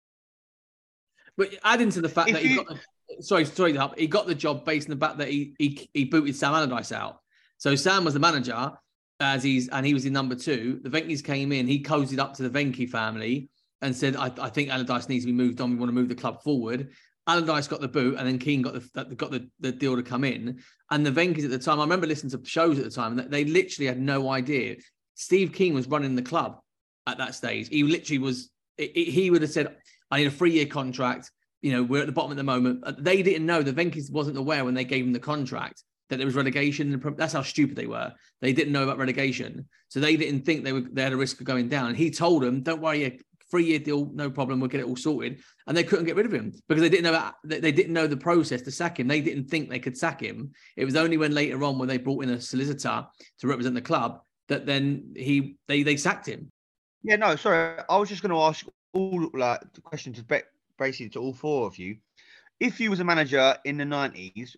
But adding to the fact If that he you- got the, sorry, sorry, he got the job based on the fact that he he, he booted Sam Allardyce out. So Sam was the manager as he's and he was in number two. The Venkies came in. He cozied up to the Venky family and said, "I, I think Allardyce needs to be moved on. We want to move the club forward." Allardyce got the boot, and then Keane got the got the, the deal to come in. And the Venkies at the time, I remember listening to shows at the time, and they literally had no idea. Steve Keane was running the club at that stage. He literally was. It, it, he would have said, "I need a three-year contract." You know, we're at the bottom at the moment. They didn't know. The Venkies wasn't aware when they gave him the contract that there was relegation. That's how stupid they were. They didn't know about relegation, so they didn't think they were they had a risk of going down. And he told them, "Don't worry, three-year deal, no problem. We'll get it all sorted." And they couldn't get rid of him because they didn't know about, they didn't know the process to sack him. They didn't think they could sack him. It was only when later on, when they brought in a solicitor to represent the club, that then he they they sacked him. Yeah, no, sorry. I was just going to ask all like the question to be, basically to all four of you. If you was a manager in the nineties,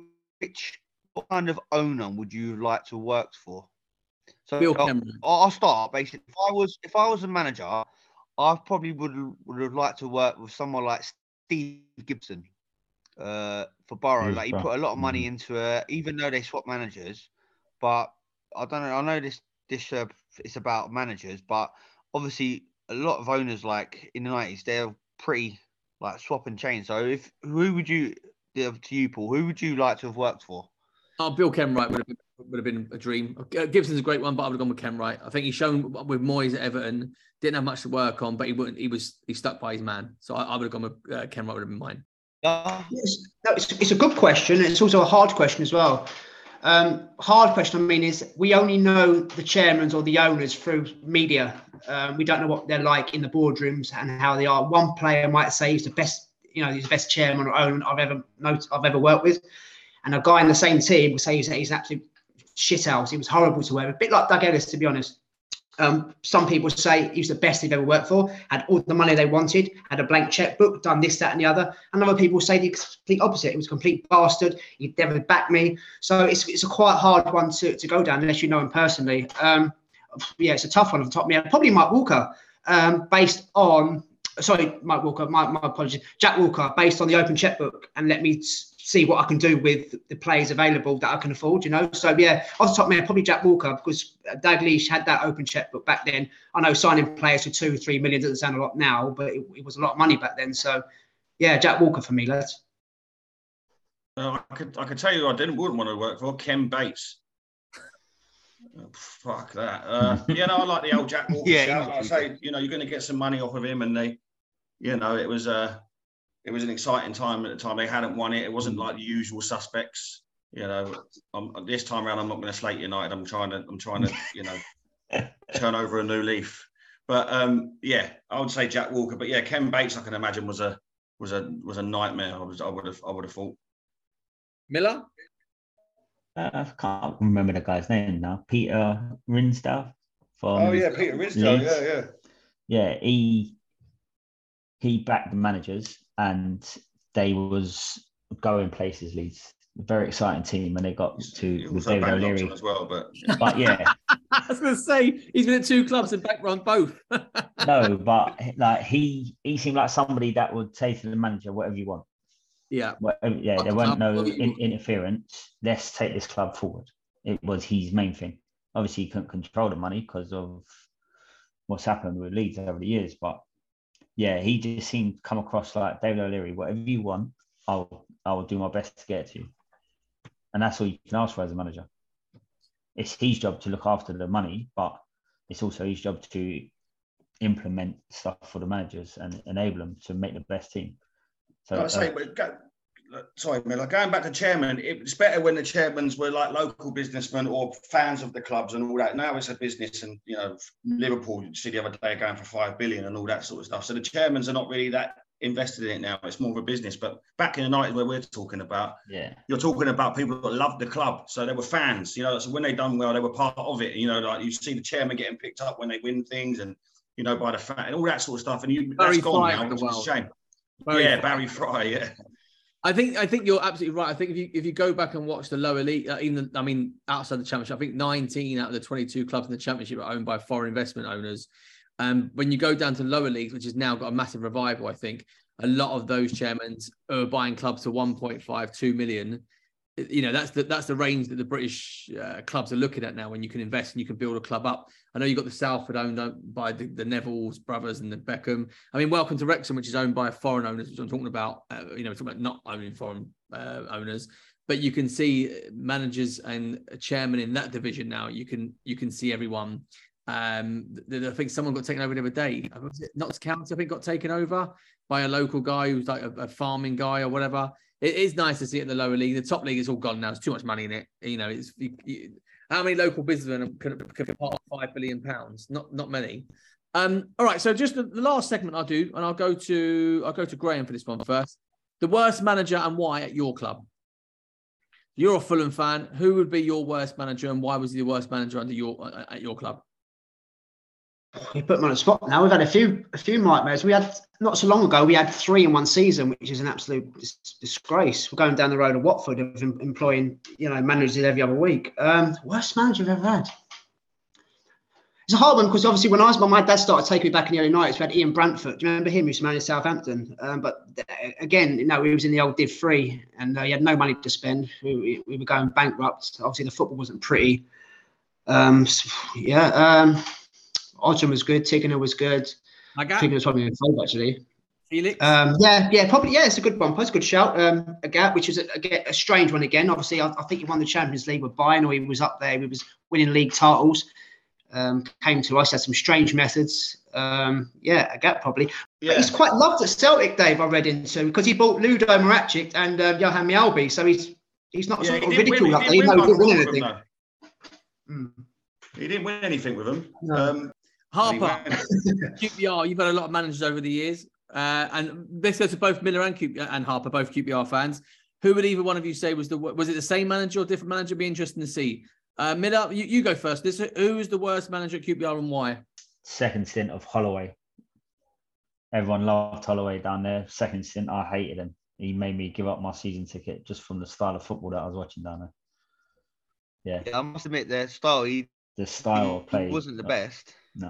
which what kind of owner would you like to work for? So Bill I'll, Cameron. I'll start basically. If I was if I was a manager, I probably would would have liked to work with someone like Steve Gibson uh, for Borough. Like he put a lot of money into it, even though they swapped managers. But I don't know. I know this this uh, it's about managers, but obviously a lot of owners like in the nineties they're pretty like swap and change. So if who would you to you, Paul? Who would you like to have worked for? Oh, Bill Kenwright would have been, would have been a dream. Gibson's a great one, but I would have gone with Kenwright. I think he's shown with Moyes at Everton, didn't have much to work on, but he wouldn't. He was he stuck by his man. So I, I would have gone with uh, Kenwright. Would have been mine. Uh, it's, no, it's, it's a good question. It's also a hard question as well. Um, hard question, I mean, is we only know the chairmans or the owners through media. Um, we don't know what they're like in the boardrooms and how they are. One player might say he's the best, you know, he's the best chairman or owner I've ever noticed, I've ever worked with. And a guy in the same team will say he's, he's an absolute shithouse. He was horrible to work with. A bit like Doug Ellis, to be honest. Um, some people say he was the best they've ever worked for, had all the money they wanted, had a blank checkbook, done this, that, and the other. And other people say the complete opposite. He was a complete bastard. He never backed me. So it's it's a quite hard one to, to go down unless you know him personally. Um, yeah, it's a tough one off the top of my head. Probably Mike Walker, um, based on, sorry, Mike Walker, my, my apologies, Jack Walker, based on the open checkbook and let me see what I can do with the players available that I can afford, you know. So yeah, off the top of my head, probably Jack Walker, because Dalglish had that open checkbook back then. I know signing players for two or three million doesn't sound a lot now, but it, it was a lot of money back then. So yeah, Jack Walker for me, lads. Uh, I could I could tell you I didn't wouldn't want to work for Ken Bates. Oh, fuck that. Uh, yeah, no, I like the old Jack Walker. Yeah, shout. Like I say, you know, you're going to get some money off of him, and they you know, it was a, it was an exciting time at the time. They hadn't won it. It wasn't like the usual suspects. You know, I'm, this time around, I'm not going to slate United. I'm trying to, I'm trying to, you know, turn over a new leaf. But um, yeah, I would say Jack Walker. But yeah, Ken Bates, I can imagine, was a was a was a nightmare. I was, I would have, I would have thought. Miller. Uh, I can't remember the guy's name now. Peter Rinsdale. From Oh yeah, Peter Rinsdale. Leeds. Yeah, yeah. Yeah, he he backed the managers, and they was going places. Leeds, very exciting team, and they got to with David O'Leary as well. But but yeah, I was going to say he's been at two clubs and background both. no, but like he he seemed like somebody that would say to the manager, "Whatever you want." Yeah, Whatever, yeah. There weren't no in, interference. Let's take this club forward. It was his main thing. Obviously, he couldn't control the money because of what's happened with Leeds over the years. But yeah, he just seemed to come across like David O'Leary. Whatever you want, I'll I'll do my best to get it to you. And that's all you can ask for as a manager. It's his job to look after the money, but it's also his job to implement stuff for the managers and enable them to make the best team. So, I say, but go, sorry, Miller. Going back to chairman, it's better when the chairmans were like local businessmen or fans of the clubs and all that. Now it's a business, and you know, Liverpool, you see the other day going for five billion and all that sort of stuff. So the chairmans are not really that invested in it now. It's more of a business. But back in the nineties, where we're talking about, yeah, you're talking about people that loved the club, so they were fans. You know, so when they done well, they were part of it. You know, like you see the chairman getting picked up when they win things, and you know, by the fan and all that sort of stuff. And you, that's gone now, which is a shame. Barry yeah, Fry. Barry Fry. Yeah, I think I think you're absolutely right. I think if you if you go back and watch the lower league, uh, even the, I mean outside the championship, I think nineteen out of the twenty-two clubs in the championship are owned by foreign investment owners. Um, when you go down to lower leagues, which has now got a massive revival, I think a lot of those chairmen are buying clubs for one point five, two million. You know, that's the that's the range that the British uh, clubs are looking at now. When you can invest and you can build a club up. I know you've got the Salford owned by the, the Nevilles brothers and the Beckham. I mean, Welcome to Wrexham, which is owned by foreign owners, which I'm talking about. Uh, you know, we're talking about not owning foreign uh, owners, but you can see managers and chairman in that division now. You can you can see everyone. Um, I think someone got taken over the other day. Was it Notts County? I think got taken over by a local guy who's like a, a farming guy or whatever. It is nice to see it in the lower league. The top league is all gone now. There's too much money in it. You know, it's you, you, how many local businessmen could, could be part of five billion pounds? Not not many. Um, all right. So just the, the last segment I'll do, and I'll go to I'll go to Graham for this one first. The worst manager and why at your club. You're a Fulham fan. Who would be your worst manager, and why was he the worst manager under your uh, at your club? You put them on the spot now. We've had a few a few nightmares. We had not so long ago. We had three in one season, which is an absolute dis- disgrace. We're going down the road of Watford of em- employing you know managers every other week. Um, worst manager I've ever had. It's a hard one because obviously when I was my dad started taking me back in the early nineties, we had Ian Brantford. Do you remember him? He was managing Southampton. Um, but again, you know, he was in the old Div three and uh, he had no money to spend. We, we were going bankrupt. Obviously, the football wasn't pretty. Um, so, yeah. Um, Oldham was good. Tickenor was good. I got Tickenor was probably in favour actually. Felix. Um, yeah, yeah, probably. Yeah, it's a good one. It's a good shout. Um, a gap, which was a, a, a strange one again. Obviously, I, I think he won the Champions League with Bayern, or he was up there. He was winning league titles. Um, came to us, had some strange methods. Um, yeah, a gap probably. Yeah. But he's quite loved at Celtic, Dave. I read into because he bought Ludo Maracic and uh, Johan Mjällby, so he's he's not yeah, sort of ridiculed up there. He didn't win anything. Mm. He didn't win anything with them. No. Um, Harper, Q P R, you've had a lot of managers over the years. Uh, and this goes to both Miller and, Q- and Harper, both Q P R fans. Who would either one of you say was the was it the same manager or different manager? Be interesting to see. Uh, Miller, you, you go first. This who is the worst manager at Q P R and why? Second stint of Holloway. Everyone loved Holloway down there. Second stint, I hated him. He made me give up my season ticket just from the style of football that I was watching down there. Yeah, yeah I must admit, their style, he, the style he, of play wasn't the best. No.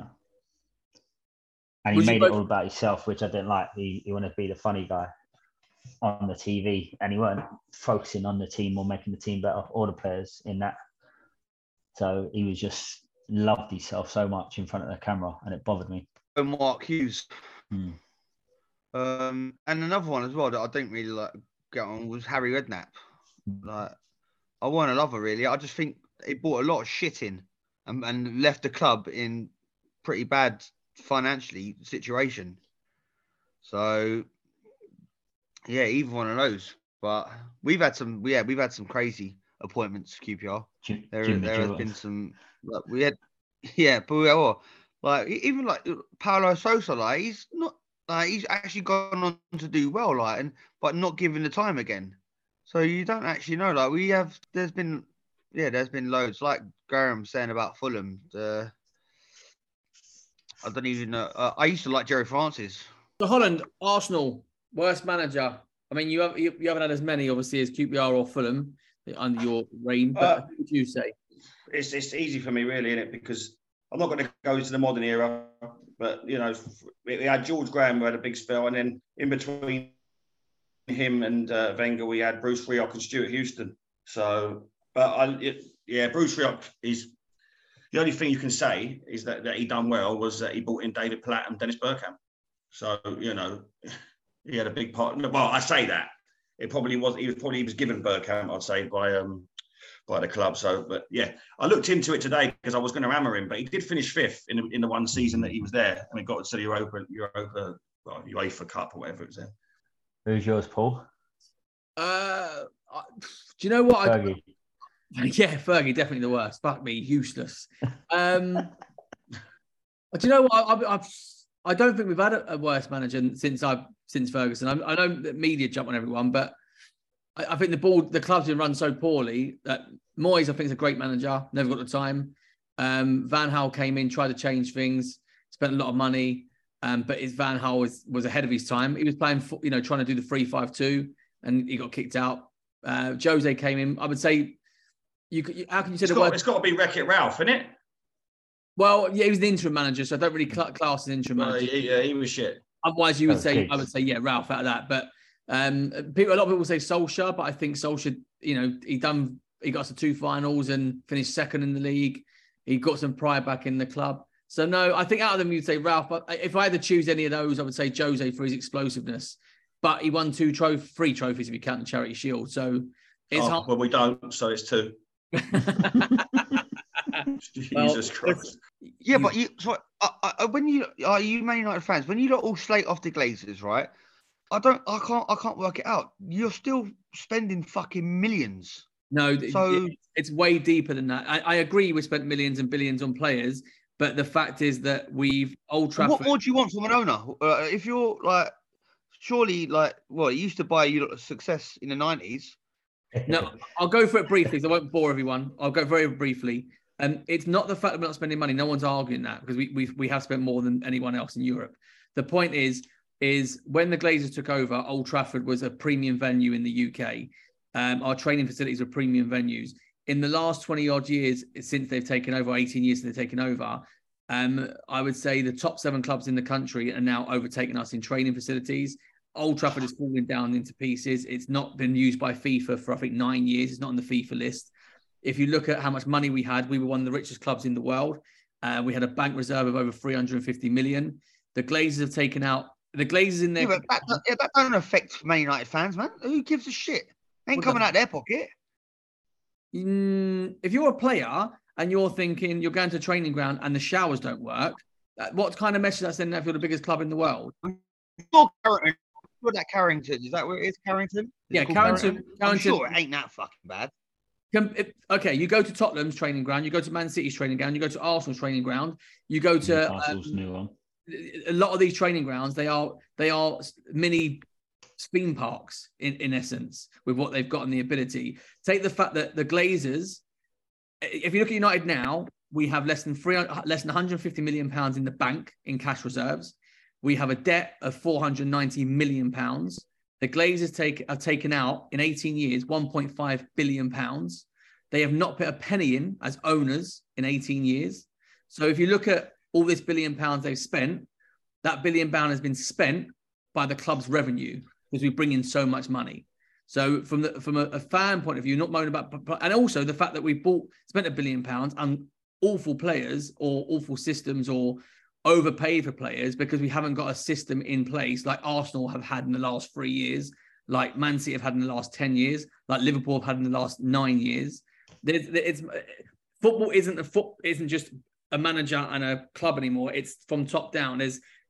And he was made it all about himself, which I didn't like. He, he wanted to be the funny guy on the T V, and he weren't focusing on the team or making the team better, or the players in that. So he was just loved himself so much in front of the camera, and it bothered me. And Mark Hughes. Hmm. Um, and another one as well that I didn't really like get on was Harry Redknapp. Like, I weren't a lover really. I just think he brought a lot of shit in and, and left the club in pretty bad financially situation. So yeah, either one of those. But we've had some, yeah, we've had some crazy appointments for Q P R. Jim, there Jimmy there has Gillett. been some, like, we had, yeah, but we are like even like Paulo Sousa, like he's not, like he's actually gone on to do well, like, and but not given the time again. So you don't actually know. Like we have, there's been, yeah, there's been loads. Like Graham saying about Fulham, the, I don't even know. Uh, I used to like Jerry Francis. So Holland, Arsenal, worst manager. I mean, you, have, you, you haven't had as many, obviously, as Q P R or Fulham under your reign, but Uh, what would you say? It's it's easy for me, really, isn't it? Because I'm not going to go into the modern era, but you know, we had George Graham, who had a big spell, and then in between him and uh, Wenger, we had Bruce Rioch and Stuart Houston. So, but I, it, yeah, Bruce Rioch is the only thing you can say is that, that he done well was that he brought in David Platt and Dennis Bergkamp. So you know, he had a big part. Well, I say that it probably was. He was probably he was given Bergkamp, I'd say, by um by the club. So, but yeah, I looked into it today because I was going to hammer him, but he did finish fifth in the, in the one season that he was there, and he got to the Europa Europa well, UEFA Cup or whatever it was there. Who's yours, Paul? Uh, I- do you know what? I, Fergie. yeah, Fergie, definitely the worst. Fuck me, useless. Um, do you know what? I, I, I've, I don't think we've had a, a worse manager since I've since Ferguson. I, I know that media jump on everyone, but I, I think the board, the club's been run so poorly that Moyes, I think, is a great manager. Never got the time. Um, Van Gaal came in, tried to change things, spent a lot of money, um, but his Van Gaal was was ahead of his time. He was playing, you know, trying to do the three five two, and he got kicked out. Uh, Jose came in. I would say, you, could- you how can you say It's the got, word? it's got to be Wreck-It Ralph, isn't it? Well, yeah, he was the interim manager, so I don't really cl- class as interim Uh, manager. he, uh, he was shit. Otherwise, you would Oh, say, Giggs. I would say, yeah, Ralph out of that. But um, people, a lot of people say Solskjaer, but I think Solskjaer, you know, he done, he got us to two finals and finished second in the league. He got some pride back in the club. So no, I think out of them, you'd say Ralph. But if I had to choose any of those, I would say Jose for his explosiveness. But he won two trophy, three trophies if you count the Charity Shield. So it's Oh, hard. well, we don't, so it's two. Jesus Christ. Yeah, but you so uh, uh, when you are you Man United fans, when you lot all slate off the Glazers, right? I don't, I can't, I can't work it out. You're still spending fucking millions. No, So- it- it's way deeper than that. I, I agree we spent millions and billions on players, but the fact is that we've Old And Trafford. what more do you want from an owner? Uh, if you're like, surely, like, well, it used to buy you lot of success in the nineties. No, I'll go for it briefly, so I won't bore everyone. I'll go very briefly. Um, it's not the fact that we're not spending money. No one's arguing that because we we we have spent more than anyone else in Europe. The point is, is when the Glazers took over, Old Trafford was a premium venue in the U K. Um, our training facilities were premium venues. In the last twenty odd years since they've taken over, eighteen years since they've taken over, um, I would say the top seven clubs in the country are now overtaking us in training facilities. Old Trafford is falling down into pieces. It's not been used by FIFA for, I think, nine years. It's not on the FIFA list. If you look at how much money we had, we were one of the richest clubs in the world. Uh, we had a bank reserve of over three hundred fifty million. The Glazers have taken out, the Glazers in Yeah, their... but that, yeah, that don't affect Man United fans, man. Who gives a shit? Ain't Well, coming that- out their pocket. Mm, if you're a player and you're thinking you're going to a training ground and the showers don't work, that- what kind of message that's sending out if you're the biggest club in the world? You're Carrington. You're that Carrington. Is that where it is, Carrington? Is Yeah, it called Carrington- I'm Carrington- sure it ain't that fucking bad. Com- if- Okay, you go to Tottenham's training ground, you go to Man City's training ground, you go to Arsenal's training ground, you go to Newcastle's um, new one. a lot of these training grounds. They are they are mini theme parks in, in essence with what they've got and the ability. Take the fact that the Glazers, if you look at United now, we have less than three less than one hundred fifty million pounds in the bank in cash reserves. We have a debt of four hundred ninety million pounds. The Glazers take have taken out in eighteen years one point five billion pounds. They have not put a penny in as owners in eighteen years. So if you look at all this billion pounds they've spent, that billion pound has been spent by the club's revenue because we bring in so much money. So from the from a, a fan point of view, not moaning about, and also the fact that we bought spent a billion pounds on awful players or awful systems or overpaid for players because we haven't got a system in place like Arsenal have had in the last three years, like Man City have had in the last ten years, like Liverpool have had in the last nine years. There's, it's football isn't a foot isn't just a manager and a club anymore. It's from top down. There's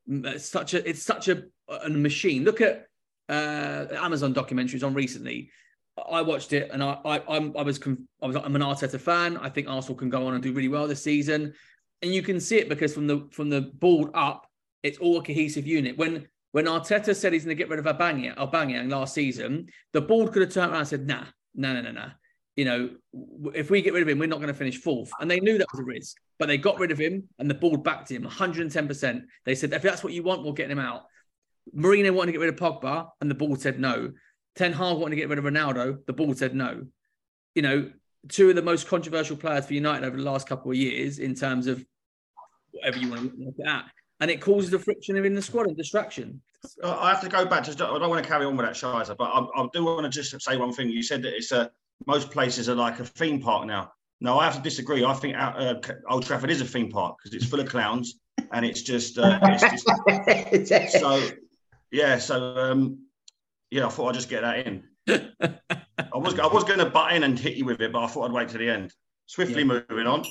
It's such a it's such a, a machine. Look at uh, Amazon documentaries on recently. I watched it, and I I I'm, I was I was I'm an Arteta fan. I think Arsenal can go on and do really well this season, and you can see it because from the from the board up, it's all a cohesive unit. When when Arteta said he's going to get rid of Aubameyang, Aubameyang last season, the board could have turned around and said, "Nah, no, no, no, no. You know, if we get rid of him, we're not going to finish fourth." And they knew that was a risk, but they got rid of him, and the board backed him one hundred ten percent. They said, "If that's what you want, we'll get him out." Mourinho wanted to get rid of Pogba, and the board said no. Ten Hag wanted to get rid of Ronaldo, the board said no. You know, two of the most controversial players for United over the last couple of years in terms of whatever you want to look at. And it causes a friction in the squad and distraction. I have to go back to, I don't want to carry on with that, Shiza, but I, I do want to just say one thing. You said that it's a, most places are like a theme park now. No, I have to disagree. I think uh, Old Trafford is a theme park because it's full of clowns and it's just, uh, it's just so, yeah, so, um, yeah, I thought I'd just get that in. I was I was going to butt in and hit you with it, but I thought I'd wait to the end. Swiftly yeah. moving on.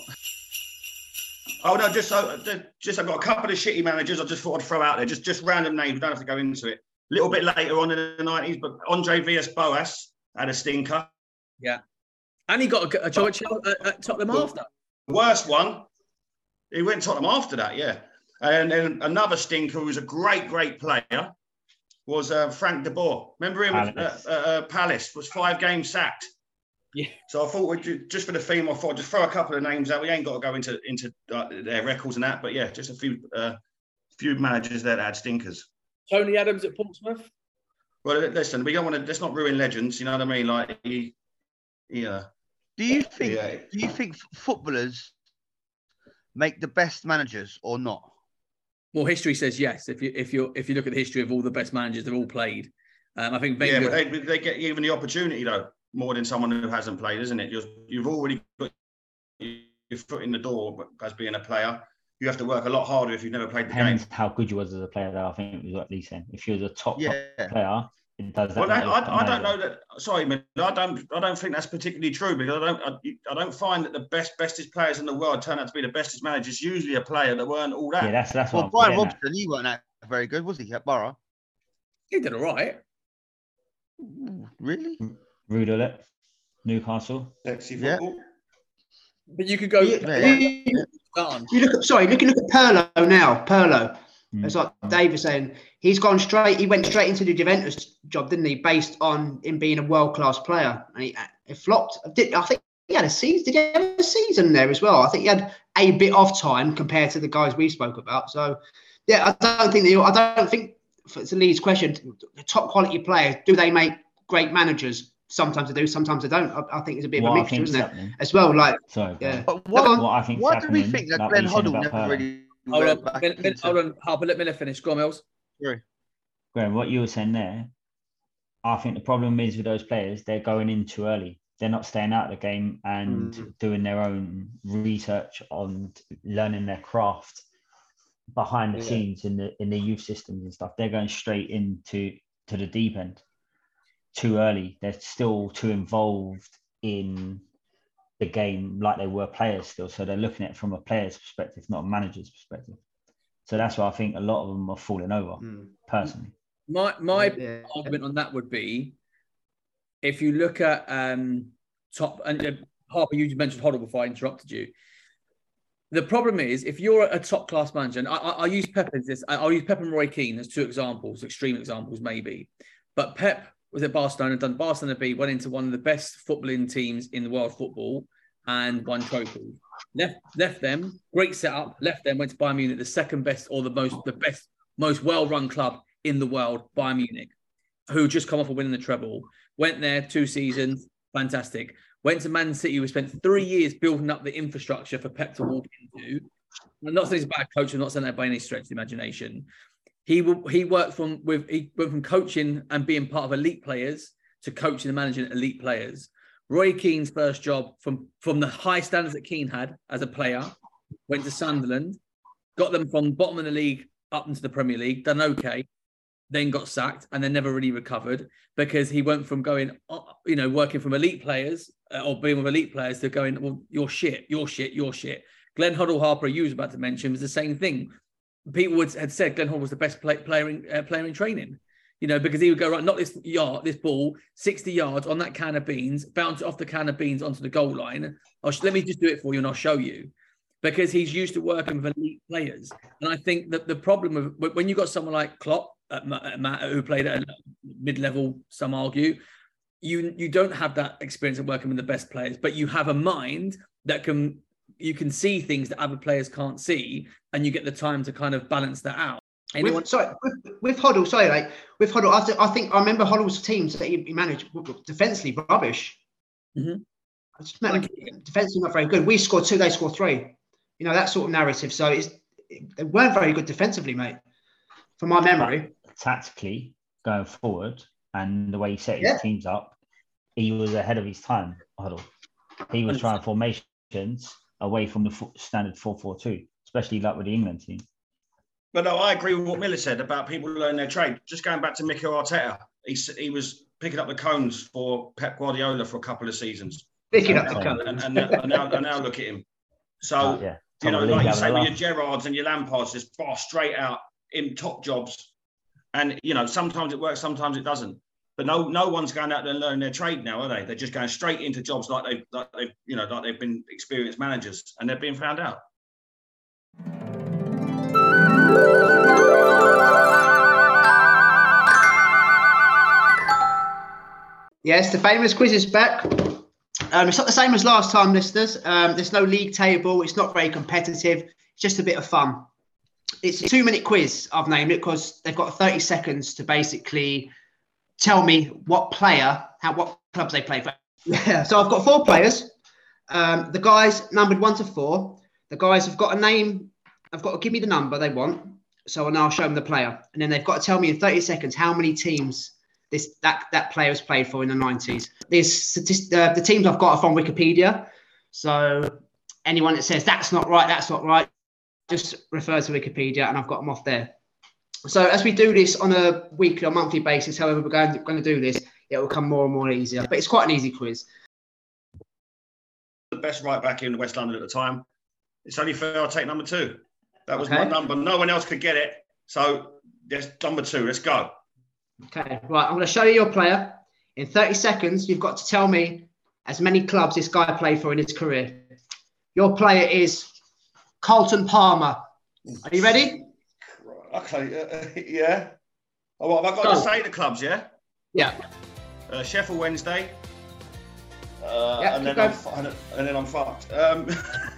Oh no, just so just I've got a couple of shitty managers. I just thought I'd throw out there, just just random names. We don't have to go into it. A little bit later on in the nineties, but Andre Villas-Boas had a stinker. Yeah, and he got a, a job at, at Tottenham well, after. The worst one, he went to Tottenham after that. Yeah, and then another stinker who was a great, great player. Was uh, Frank de Boer. Remember him at uh, uh, Palace? Was five games sacked. Yeah. So I thought, we'd, just for the theme, I thought I'd just throw a couple of names out. We ain't got to go into into uh, their records and that, but yeah, just a few uh, few managers there that had stinkers. Tony Adams at Portsmouth. Well, listen, we don't want to. Let's not ruin legends. You know what I mean? Like, he, yeah. Do you think? Yeah. Do you think footballers make the best managers or not? Well, history says yes. If you if you if you look at the history of all the best managers, they've all played. Um, I think Wenger, yeah, but they, they get given the opportunity though more than someone who hasn't played, isn't it? You're, you've already put your foot in the door as being a player. You have to work a lot harder if you've never played the Depends game. How good you was as a player, though. I think was what Lee saying. If you're a top, yeah. top player, it does that. Well, I, I, I don't know that. Sorry, man, I don't. I don't think that's particularly true because I don't. I, I don't find that the best, bestest players in the world turn out to be the bestest managers. Usually, a player that weren't all that. Yeah, that's that's well, what. Brian Robson, at. he weren't that very good, was he? At Borough, he did all right. Really? Rudolph, Newcastle. Sexy football. Yeah. But you could go. Yeah. You, you look at. Sorry, look, look at Pirlo now. Pirlo. It's like Dave was saying, he's gone straight, he went straight into the Juventus job, didn't he, based on him being a world-class player. And he, it flopped. Did, I think he had a season, did he have a season there as well? I think he had a bit of time compared to the guys we spoke about. So, yeah, I don't think, they, I don't think, for, to Lee's question, the top quality players, do they make great managers? Sometimes they do, sometimes they don't. I, I think it's a bit what of a mixture, isn't happening. it? As well, like, Sorry, yeah. But what, what I think why do we think that like Glenn Hoddle never really... Hold on, Min, Min, hold on, Harper, let Miller finish. Go on, Mills. Sorry. Graham, what you were saying there, I think the problem is with those players, they're going in too early. They're not staying out of the game and mm. doing their own research on learning their craft behind the yeah. scenes in the in the youth systems and stuff. They're going straight into to the deep end too early. They're still too involved in the game like they were players still. So they're looking at it from a player's perspective, not a manager's perspective. So that's why I think a lot of them are falling over, mm. personally. My my yeah. argument on that would be, if you look at um, top, and uh, Harper, you mentioned Hoddle before I interrupted you. The problem is, if you're a top class manager, and I, I, I'll use Pep as this, I'll use Pep and Roy Keane as two examples, extreme examples maybe. But Pep was at Barcelona, done Barcelona B, went into one of the best footballing teams in the world of football and won trophies. Left left them, great setup, left them, went to Bayern Munich, the second best or the most the best, most well-run club in the world, Bayern Munich, who just come off of winning the treble. Went there two seasons, fantastic. Went to Man City, who spent three years building up the infrastructure for Pep to walk into. I'm not saying he's a bad coach, I'm not saying that by any stretch of the imagination. He he worked from with he went from coaching and being part of elite players to coaching and managing elite players. Roy Keane's first job from, from the high standards that Keane had as a player, went to Sunderland, got them from bottom of the league up into the Premier League, done okay, then got sacked and then never really recovered because he went from going, you know, working from elite players uh, or being with elite players to going, well, you're shit, you're shit, you're shit. Glenn Hoddle, Harper, you was about to mention, was the same thing. people would, had said Glenn Hoddle was the best play, player in uh, player in training. You know, because he would go, right, not this yard, this ball, sixty yards on that can of beans, bounce it off the can of beans onto the goal line. I'll, let me just do it for you and I'll show you. Because he's used to working with elite players. And I think that the problem of when you got someone like Klopp, at Matt, who played at a mid-level, some argue, you you don't have that experience of working with the best players, but you have a mind that can, you can see things that other players can't see, and you get the time to kind of balance that out. Anyone? With, sorry, with, with Hoddle, sorry, like with Hoddle, I, th- I think I remember Hoddle's teams that he, he managed defensively rubbish. Mm-hmm. I just meant defensively not very good. We scored two, they scored three. You know, that sort of narrative. So it's, it, they weren't very good defensively, mate, from my memory. Tactically, going forward, and the way he set his Yeah. teams up, he was ahead of his time, Hoddle. He was trying formations away from the fo- standard four four two, especially like with the England team. But no, I agree with what Miller said about people learning their trade. Just going back to Mikel Arteta, he, he was picking up the cones for Pep Guardiola for a couple of seasons. Picking and, up the and, cones. And, and, and, now, and now look at him. So, Oh, yeah. you know, Top of the like league, you say, having a with your Gerrards and your Lampards, just far straight out in top jobs. And, you know, sometimes it works, sometimes it doesn't. But no, no one's going out there and learning their trade now, are they? They're just going straight into jobs like they've, like they've, you know, like they've been experienced managers, and they're being found out. Yes, the famous quiz is back. Um, it's not the same as last time, listeners. Um, there's no league table. It's not very competitive. It's just a bit of fun. It's a two-minute quiz, I've named it, because they've got thirty seconds to basically tell me what player, how what clubs they play for. Yeah, so I've got four players. Um, the guys numbered one to four. The guys have got a name. I've got to give me the number they want. So now I'll show them the player. And then they've got to tell me in thirty seconds how many teams this that, that player has played for in the nineties. There's uh, the teams I've got are from Wikipedia. So anyone that says that's not right, that's not right, just refer to Wikipedia, and I've got them off there. So as we do this on a weekly or monthly basis, however we're going to, going to do this, it will become more and more easier. But it's quite an easy quiz. The best right back in West London at the time. It's only fair I'll take number two. That was Okay. my number. No one else could get it. So there's number two. Let's go. Okay, right. I'm going to show you your player. In thirty seconds, you've got to tell me as many clubs this guy played for in his career. Your player is Carlton Palmer. Are you ready? Okay, uh, yeah. Oh, what, have I got Go. to say the clubs, yeah? Yeah. Uh, Sheffield Wednesday. Uh, Yeah, and, keep then I'm, going. fu- and, and then I'm fucked. Um,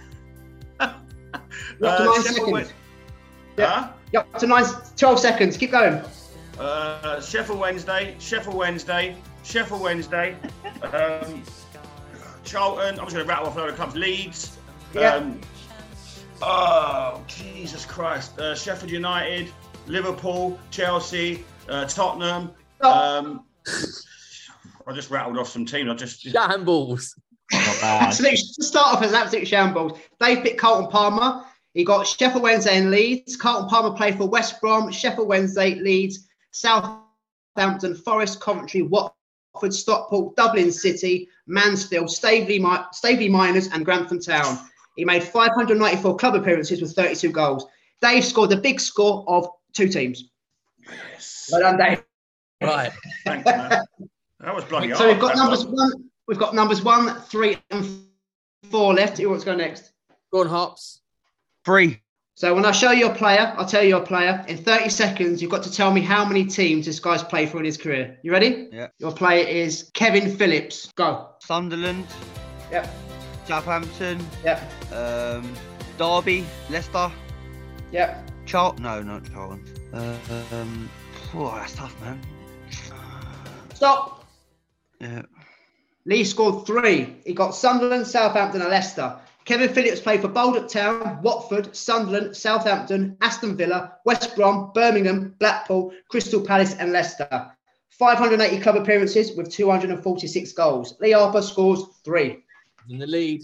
You're up to uh, nine Sheffield seconds. Wed- Yeah. Huh? You're up to nine, twelve seconds. Keep going. Uh, Sheffield Wednesday, Sheffield Wednesday, Sheffield Wednesday, um, Charlton. I'm just going to rattle off a load of clubs. Leeds. Yeah. Um, oh, Jesus Christ. Uh, Sheffield United, Liverpool, Chelsea, uh, Tottenham. Um, I just rattled off some teams. I just. Shambles. Absolute, to start off as an absolute shambles. Dave picked Carlton Palmer. He got Sheffield Wednesday and Leeds. Carlton Palmer played for West Brom, Sheffield Wednesday, Leeds, Southampton, Forest, Coventry, Watford, Stockport, Dublin City, Mansfield, Staveley, Mi- Staveley Miners, and Grantham Town. He made five hundred ninety-four club appearances with thirty-two goals. Dave scored a big score of two teams. Yes. Well done, Dave. Right. Thank you, man. That was bloody So hard. we've got that numbers one. one. We've got numbers one, three, and four left. Who wants to go next? Go on, Hops. Three. So when I show you a player, I'll tell you a player. In thirty seconds, you've got to tell me how many teams this guy's played for in his career. You ready? Yeah. Your player is Kevin Phillips. Go. Sunderland. Yep. Southampton. Yep. Um, Derby. Leicester. Yep. Charlton. No, not Charlton. Uh, um, oh, that's tough, man. Stop. Yeah. Lee scored three. He got Sunderland, Southampton, and Leicester. Kevin Phillips played for Baldock Town, Watford, Sunderland, Southampton, Aston Villa, West Brom, Birmingham, Blackpool, Crystal Palace, and Leicester. five hundred eighty club appearances with two hundred forty-six goals. Lee Harper scores three. In the lead.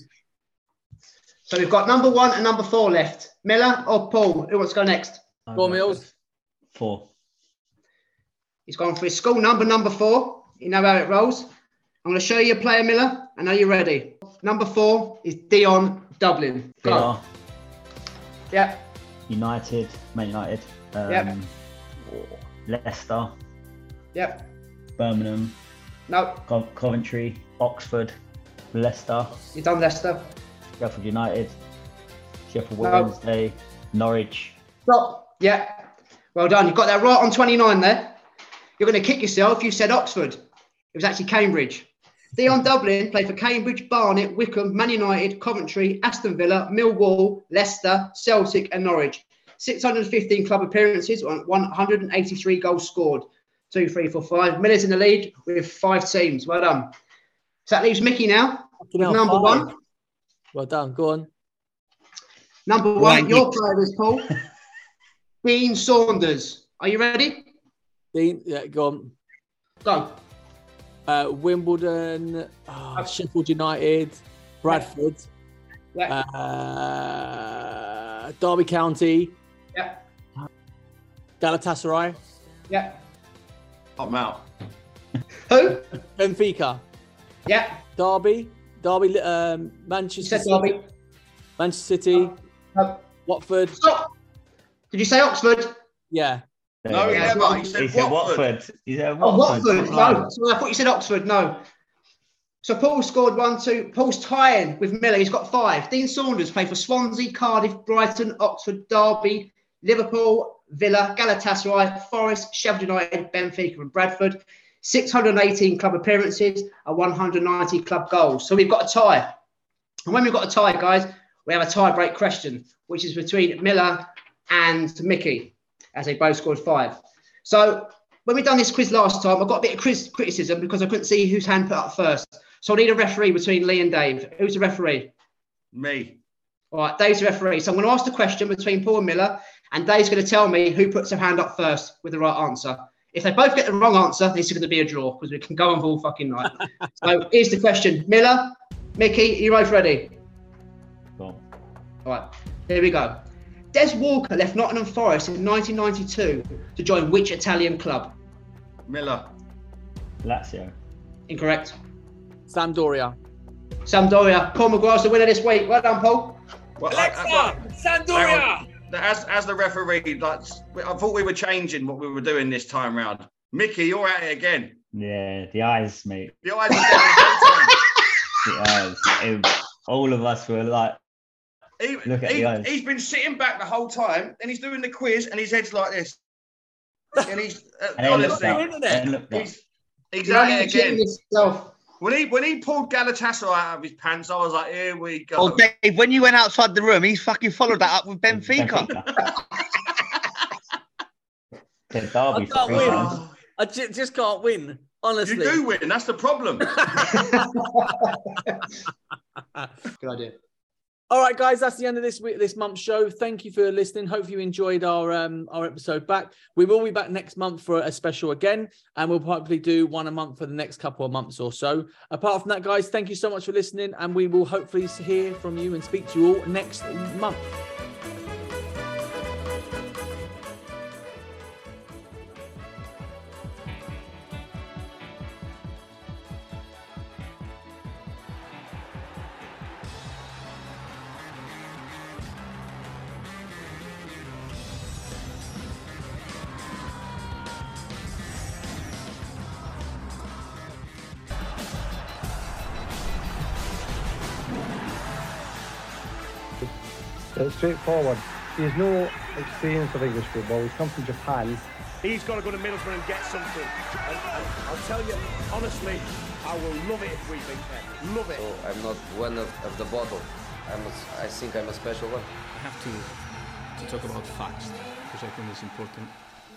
So we've got number one and number four left. Miller or Paul? Who wants to go next? Go on, Mills. Four. He's gone for his school number, number four. You know how it rolls. I'm going to show you a player, Miller. And are you ready? Number four is Dion Dublin. Go. They are. Yeah. United, Man United. Um, Yep. Leicester. Yep. Birmingham. No. Co- Coventry. Oxford. Leicester. You've done Leicester. Sheffield United. Sheffield No. Wednesday. Norwich. Stop. Yeah. Well done. You've got that right on twenty-nine there. You're going to kick yourself. You said Oxford. It was actually Cambridge. Dion Dublin played for Cambridge, Barnet, Wickham, Man United, Coventry, Aston Villa, Millwall, Leicester, Celtic and Norwich. six hundred fifteen club appearances and one hundred eighty-three goals scored. Two, three, four, five. Miller's in the lead with five teams. Well done. So that leaves Mickey now. Fucking hell, Number five. one. Well done. Go on. Number one, your player is Paul. Dean Saunders. Are you ready? Dean, yeah, go on. Go. Uh, Wimbledon, oh, Sheffield United, Bradford, Yeah. uh, Derby County, Yeah. Galatasaray, Yeah. I'm out. Who? Benfica, Yeah. Derby, Derby, um, Manchester said City, Derby. Manchester City, No. Watford. Stop. Did you say Oxford? Yeah. No, he Yeah, never. well, He said He said Watford. Watford. He said Oh, Watford. Watford. No. So I thought you said Oxford. No. So Paul scored one, two. Paul's tying with Miller. He's got five. Dean Saunders played for Swansea, Cardiff, Brighton, Oxford, Derby, Liverpool, Villa, Galatasaray, Forest, Sheffield United, Benfica and Bradford. six hundred eighteen club appearances and one hundred ninety club goals. So we've got a tie. And when we've got a tie, guys, we have a tie-break question, which is between Miller and Mickey, as they both scored five. So when we done this quiz last time, I got a bit of quiz criticism because I couldn't see whose hand put up first. So I need a referee between Lee and Dave. Who's the referee? Me. All right, Dave's the referee. So I'm going to ask the question between Paul and Miller, and Dave's going to tell me who puts their hand up first with the right answer. If they both get the wrong answer, this is going to be a draw because we can go on all fucking night. So here's the question. Miller, Mickey, are you both ready? Go on. All right, here we go. Des Walker left Nottingham Forest in nineteen ninety-two to join which Italian club? Miller. Lazio. Incorrect. Sampdoria. Sampdoria. Paul McGrath's the winner this week. Well done, Paul. Well, I- I- well, Sampdoria! hang on. As, as the referee, like, I thought we were changing what we were doing this time round. Mickey, you're at it again. Yeah, the eyes, mate. The eyes are down The eyes. It- all of us were like, he, look at he, the eyes. He's been sitting back the whole time, and he's doing the quiz, and his head's like this. And he's uh, And then looked honestly, up, then looked up. he's, he's You're at only it kidding again. yourself. When he when he pulled Galatasaray out of his pants, I was like, here we go. Oh, Dave, when you went outside the room, he's fucking followed that up with Benfica. The Derby I for can't three win. times. I ju- just can't win. Honestly. You do win. That's the problem. Good idea. All right, guys, that's the end of this week, this month's show. Thank you for listening. Hope you enjoyed our um, our episode back. We will be back next month for a special again, and we'll probably do one a month for the next couple of months or so. Apart from that, guys, thank you so much for listening, and we will hopefully hear from you and speak to you all next month. It's straightforward. He has no experience of English football. He's come from Japan. He's got to go to Middlesbrough and get something. And, and I'll tell you, honestly, I will love it if we beat them. Love it. So I'm not one of, of the bottle. I'm a, I think I'm a special one. I have to, to talk about facts, which I think is important.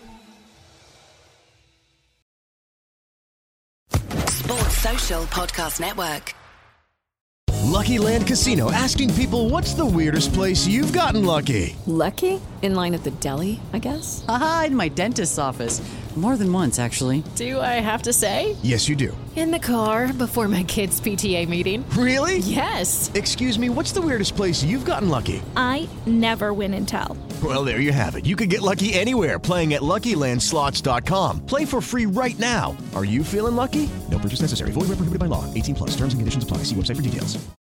Sports Social Podcast Network. Lucky Land Casino, asking people, what's the weirdest place you've gotten lucky? Lucky? In line at the deli, I guess? Aha, in my dentist's office. More than once, actually. Do I have to say? Yes, you do. In the car before my kids' P T A meeting. Really? Yes. Excuse me, what's the weirdest place you've gotten lucky? I never win and tell. Well, there you have it. You can get lucky anywhere, playing at Lucky Land Slots dot com. Play for free right now. Are you feeling lucky? No purchase necessary. Void where prohibited by law. eighteen plus. Terms and conditions apply. See website for details.